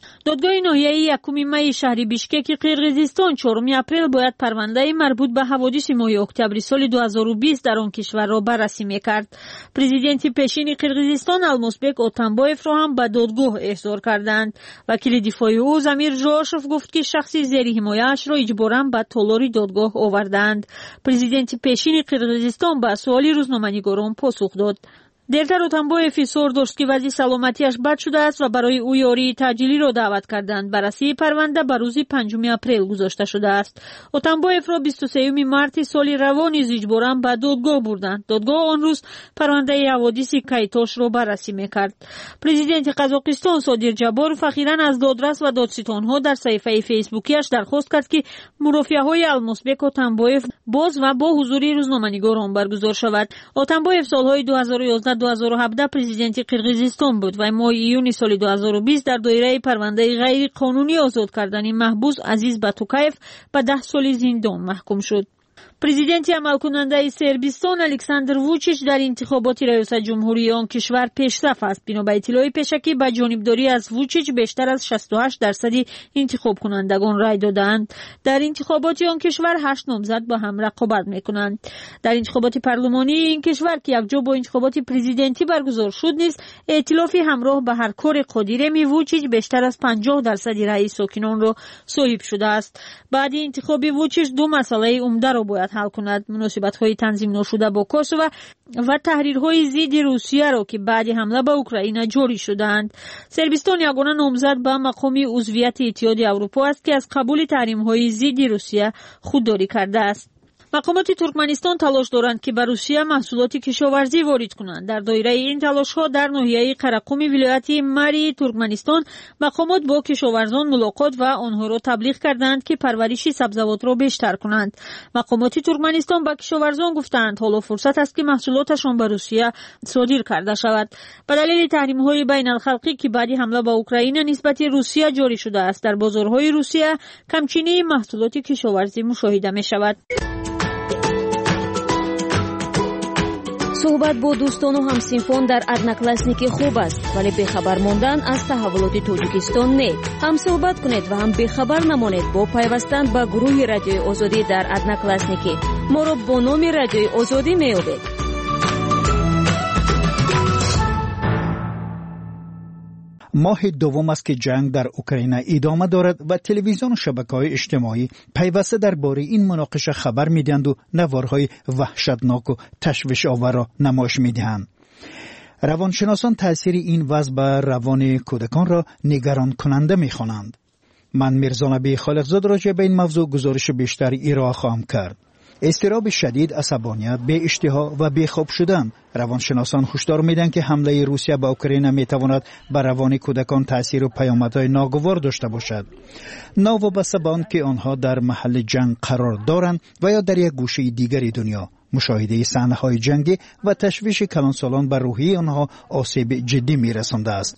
دادگاه ناحیه‌ای 1 می شهر بیشکک قرقیزستان 4 اپریل باید پرونده مربوط به حوادث ماه اکتبر سال 2020 در آن کشور را بررسی می‌کرد. پرزیدنت پیشین قرقیزستان المازبک اتنبایف را هم به دادگاه احضار کردند. وکیل دفاع او زمیر جواشف گفت که شخصی زیر حمایتش را اجباراً به تالار دادگاه آوردند. پرزیدنت پیشین قرقیزستان به سوال روزنامه‌نگاران پاسخ داد. دیرتر اتنبایف اظهار داشت که وضع سلامتیش بد شده است و برای او یاری تاجیلی را دعوت کردند. بررسی پرونده به روز 5 اپریل گذاشته شده است. اتنبایف را 23 مارس سال روان اجباراً به دادگاه بردند. دادگاه آن روز پرونده حوادث کیتاش را بررسی می‌کرد. پرزیدنت قزاقستان صادر جبارов اخیراً از دادرس و دادستان‌ها در صفحه فیسبوکیش درخواست کرد که مرافعه‌های المازبک اتنبایف باز و با حضور روزنامه‌نگاران برگزار شود. اتنبایف سال‌های 2017 پرزیدنت قرقیزستان بود و ماه ایون سال 2020 در دایره پرونده غیر قانونی آزاد کردن محبوس عزیز باتوکایف به 10 سال زندان محکوم شد. پرزیدنت عملکننده سربستان الکساندر ووچیچ در انتخابات ریاست جمهوری آن کشور پیشرفت است. بنا به اطلاع پیشکی به جانبداری از ووچیچ بیشتر از 68% انتخاب کنندگان رای دادند. در انتخابات آن کشور 8 نامزد با هم رقابت میکنند. در انتخابات پارلمانی این کشور که یکجا با انتخابات پرزیدنتی برگزار شد نیز ائتلافی همراه به هر کار قادری ووچیچ بیشتر از 50% رای ساکنان را صاحب شده است. بعد انتخاب ووچیچ دو مسئله عمده را باید حل کند: مناسبت‌های تنظیم نشده با کوسوو و تحریرهای ضد روسیه را که بعد حمله به اوکراین جاری شدند. سربستان یگانه نامزد به مقام عضویت اتحاد اروپا است که از قبول تحریم‌های ضد روسیه خودداری کرده است. مقامات ترکمنستان تلاش دارند که به روسیه محصولات کشاورزی وارد کنند. در دایره این تلاش‌ها در ناحیه قراقوم ولایت مری ترکمنستان مقامات با کشاورزان ملاقات و آنها را تبلیغ کردند که پرورش سبزیجات را بیشتر کنند. مقامات ترکمنستان به کشاورزان گفتند حالا فرصت است که محصولاتشان به روسیه صادر کرده شود. به دلیل تحریم‌های بین‌الخلقی که بعد حمله به اوکراین نسبت روسیه جاری شده است، در بازارهای روسیه کمچینی محصولات کشاورزی مشاهده می‌شود. صحبت با دوستان و همسنفان در ادناکلاسنیکی خوب است، ولی بخبر ماندن از تحولات تاجیکستان نه. هم صحبت کنید و هم بخبر نمانید با پیوستن به گروه رادیوی آزادی در ادناکلاسنیکی. ما را با نام رادیوی آزادی میابید. ماه دوم است که جنگ در اوکراین ادامه دارد و تلویزیون و شبکه‌های اجتماعی پیوسته درباره این مناقشه خبر می‌دهند و نوارهای وحشتناک و تشویش آور را نمایش می‌دهند. روانشناسان تاثیر این وضع بر روان کودکان را نگران کننده می‌خوانند. من میرزا نبی خالقزاد راجع به این موضوع گزارش بیشتری ارائه خواهم کرد. اضطراب شدید، عصبانیت، بی اشتها و بیخواب شدن. روانشناسان هشدار میدن که حمله روسیه به اوکراین میتواند بر روان کودکان تاثیر و پیامدهای ناگوار داشته باشد، ناوابسته به آن که آنها در محل جنگ قرار دارند و یا در یک گوشه دیگری دنیا. مشاهده صحنه‌های جنگی و تشویش کلانسالان بر روحی آنها آسیب جدی میرسانده است.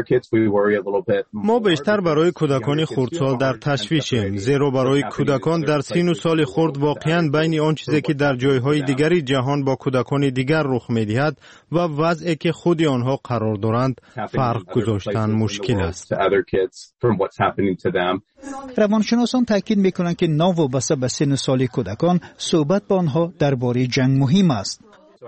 ما بیشتر برای کودکان خردسال در تشویشیم، زیرا برای کودکان در سن و سال خرد واقعاً بین آن چیزی که در جایهای دیگری جهان با کودکان دیگر رخ می‌دهد و وضعی که خود آنها قرار دارند فرق گذاشتن مشکل است. روانشناسان تاکید می‌کنند که ناوابسته به سن و سال کودکان صحبت با آنها درباره جنگ مهم است.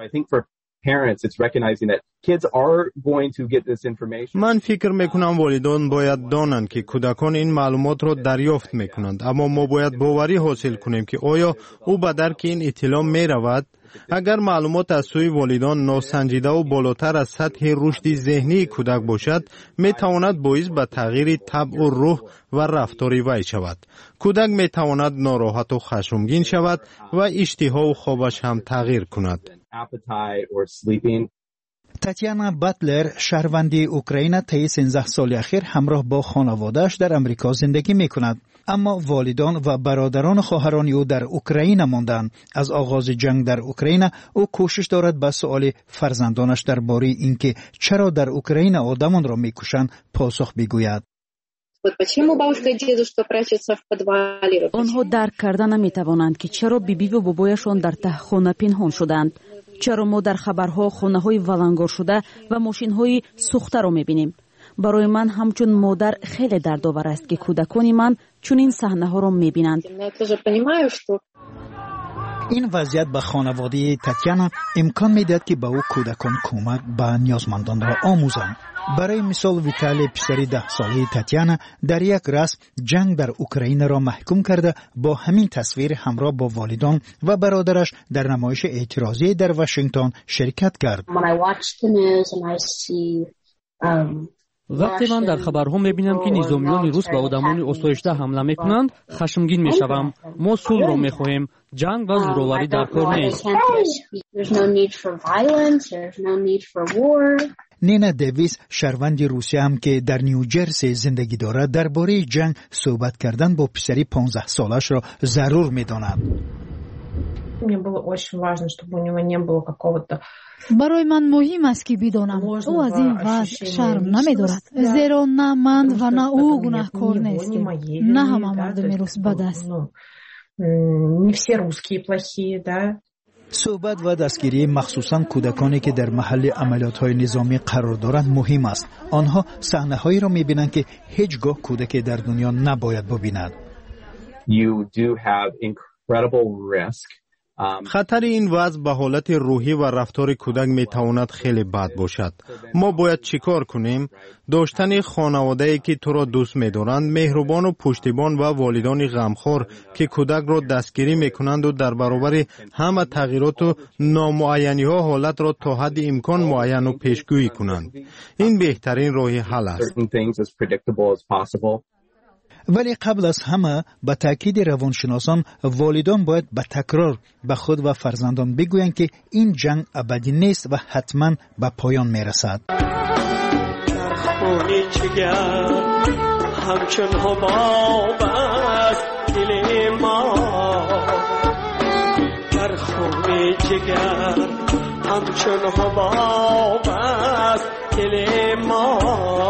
من فکر میکنم والدان باید دانند که کودکان این معلومات را دریافت میکنند، اما ما باید باوری حاصل کنیم که آیا او به درک این اطلاع میرود. اگر معلومات از سوی والدان ناسنجیده و بالاتر از سطح رشد ذهنی کودک باشد، میتواند باعث به تغییر طبع و روح و رفتار وی شود. کودک میتواند ناراحت و خشمگین شود و اشتها و خوابش هم تغییر کند. تاتیانا باتلر شهروند اوکراین طی 13 سال اخیر همراه با خانواده‌اش در امریکا زندگی می‌کند، اما والدان و برادران و خواهران او در اوکراین ماندند. از آغاز جنگ در اوکراین او کوشش دارد به سؤال فرزندانش درباره اینکه چرا در اوکراین آدمان را می‌کشند پاسخ بگوید. آنها درک کردن نمی‌توانند که چرا بیبی و بابایشان در ته خانه پنهان شدند. چرا ما در خبرها خانه‌های ولنگار شده و ماشین‌های سوخته را می‌بینیم. برای من همچون مادر خیلی دردآور است که کودکان من چنین صحنه‌ها را می‌بینند. این وضعیت به خانواده تاتیانا امکان میدهد که به او کودکان کمک به نیازمندان را آموزند. برای مثال ویتالی پسری 10 ساله تاتیانا در یک رسم جنگ در اوکراین را محکوم کرده با همین تصویر همراه با والدان و برادرش در نمایش اعتراضی در واشنگتن شرکت کرد. وقتی من در خبرها میبینم که نظامیان روس به آدمان آسایشته حمله میکنند خشمگین میشوم. ما صلح را میخواهیم، جنگ و زورآوری در کار نیست. نینا دیویس شهروند روسیه هم که در نیوجرسی زندگی دارد درباره جنگ صحبت کردن با پسری 15 سالش را ضرور میداند. برای من مهم است که بدانم او از این وضع شرم نمی‌دارد، زیرا نه من و نه او گناهکار نیستیم. نه همه مردم روس بد است. صحبت و دستگیری مخصوصاً کودکانی که در محل عملیات‌های نظامی قرار دارند مهم است. آنها صحنه‌هایی را می‌بینند که هیچگاه کودکی در دنیا نباید ببیند. خطر این وضع به حالت روحی و رفتار کودک میتواند خیلی بد باشد. ما باید چیکار کنیم؟ داشتن خانواده‌ای که تو را دوست می‌دارند، مهربان و پشتیبان و والدانی غمخوار که کودک را دستگیری میکنند و در برابر همه تغییرات و نامعینی‌ها حالت را تا حد امکان معین و پیشگویی کنند. این بهترین راه حل است. ولی قبل از همه به تاکید روانشناسان والدان باید به تکرار به خود و فرزندان بگویند که این جنگ ابدی نیست و حتما به پایان میرسد. در خونه جگر همچون حباب است دل ما، در خونه جگر همچون حباب است دل ما،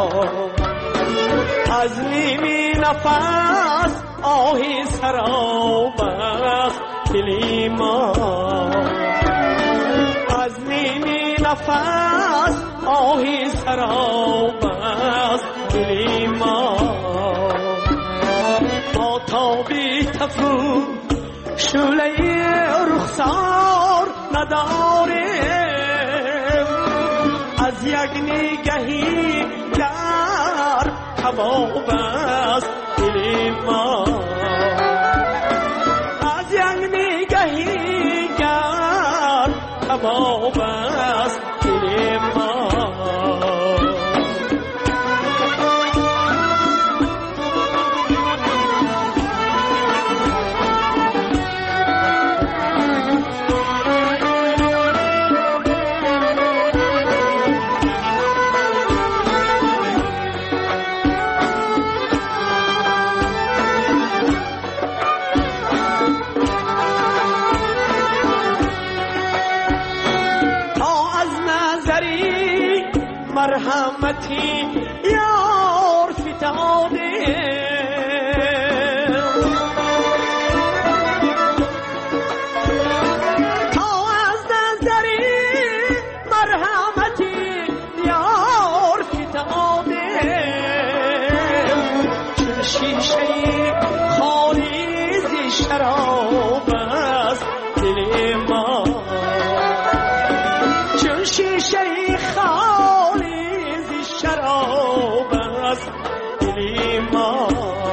از نیمی نفس آهی سراب است دل ما، از نیمی نفس آهی سراب است دل ما، آتابی تفو شعله رخسار نداریم، از یک نگهی در کباب است دل ما، از یک نگهی در کباب است دل ما. مرحمتی یار فتاده، تا از نظری مرحمتی یار فتاده، چون شیشه خالی ز شراب است دل ما، چون شیشه خالی شراب است دل ما.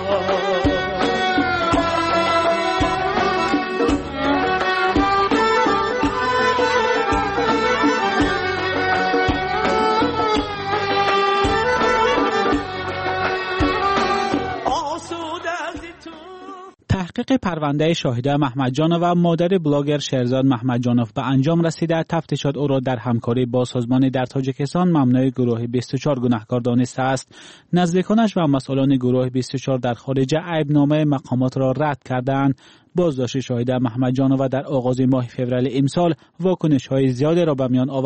تحقیق پرونده شاهده محمد جانو و مادر بلاگر شهرزاد محمد جانوف به انجام رسیده. تفتیشات او را در همکاری با سازمان در تاجیکستان ممنوع گروه 24 گناهکار دانسته است. نزدیکانش و مسئولان گروه 24 در خارج عیبنامه مقامات را رد کردند. بازداشت شاهده محمد جانو در آغاز ماه فوریه امسال واکنش‌های زیادی را به میان آورد.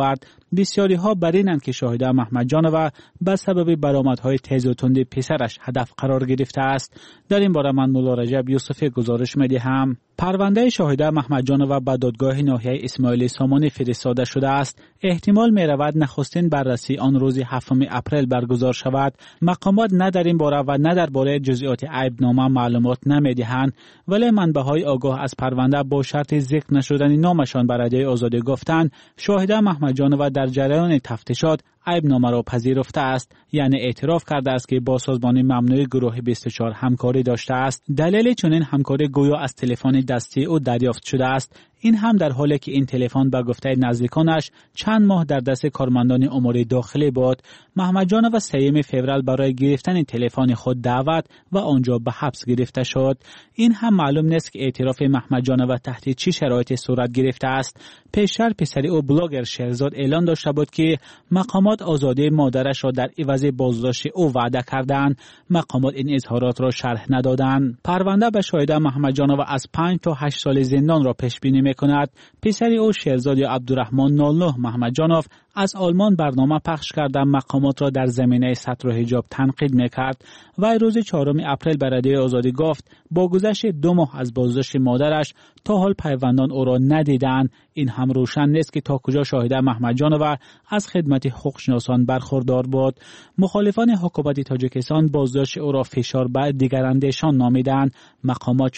بسیاری ها بر اینند که شاهده محمد جانو به سبب برآمدهای تیز و تند پسرش هدف قرار گرفته است. در این باره من مولا رجب یوسفی گزارش می‌دهم. پرونده شاهده محمد جانو به دادگاه ناحیه اسماعیل سامانی فرستاده شده است. احتمال می‌رود نخستین بررسی آن روز 7 اپریل برگزار شود. مقامات نه در این باره و نه درباره جزئیات عیبنامه معلومات نمی‌دهند، ولی منبع‌های آگاه از پرونده با شرط ذکر نشدن نامشان بر رادیو آزادی گفتند شاهده محمد جانو در جریان تفتیشات عیبنامه را پذیرفته است، یعنی اعتراف کرده است که با سازمان ممنوع گروه 24 همکاری داشته است. دلیل چنین همکاری گویا از تلفن دستی او دریافت شده است. این هم در حالی که این تلفن به گفته نزدیکانش چند ماه در دست کارمندان امور داخلی بود. محمد جانو 3 فوریه برای گرفتن تلفن خود دعوت و آنجا به حبس گرفته شد. این هم معلوم نیست که اعتراف محمد جانو تحت چه شرایطی صورت گرفته است. پیشتر پسری او بلاگر شهرزاد اعلان داشته بود که مقامات آزادی مادرش را در عوض بازداشت او وعده کردند. مقامات این اظهارات را شرح ندادند. پرونده به شاهده محمد جانو از 5 تا 8 سال زندان را پیش بینی می‌کند. پسری او شهرزاد یا عبدالرحمن 09 محمد جانو از آلمان برنامه پخش کرده مقامات را در زمینه ستر و حجاب تنقید می‌کرد و روز 4 اپریل به رادیو آزادی گفت با گذشت 2 ماه از بازداشت مادرش تا حال پیوندان او را ندیدند. این هم روشن نیست که تا کجا شاهده محمد جانو از خدمت حقوقشناسان برخوردار بود. مخالفان حکومت تاجیکستان بازداشت او را فشار به دیگراندیشان نامیدند. مقامات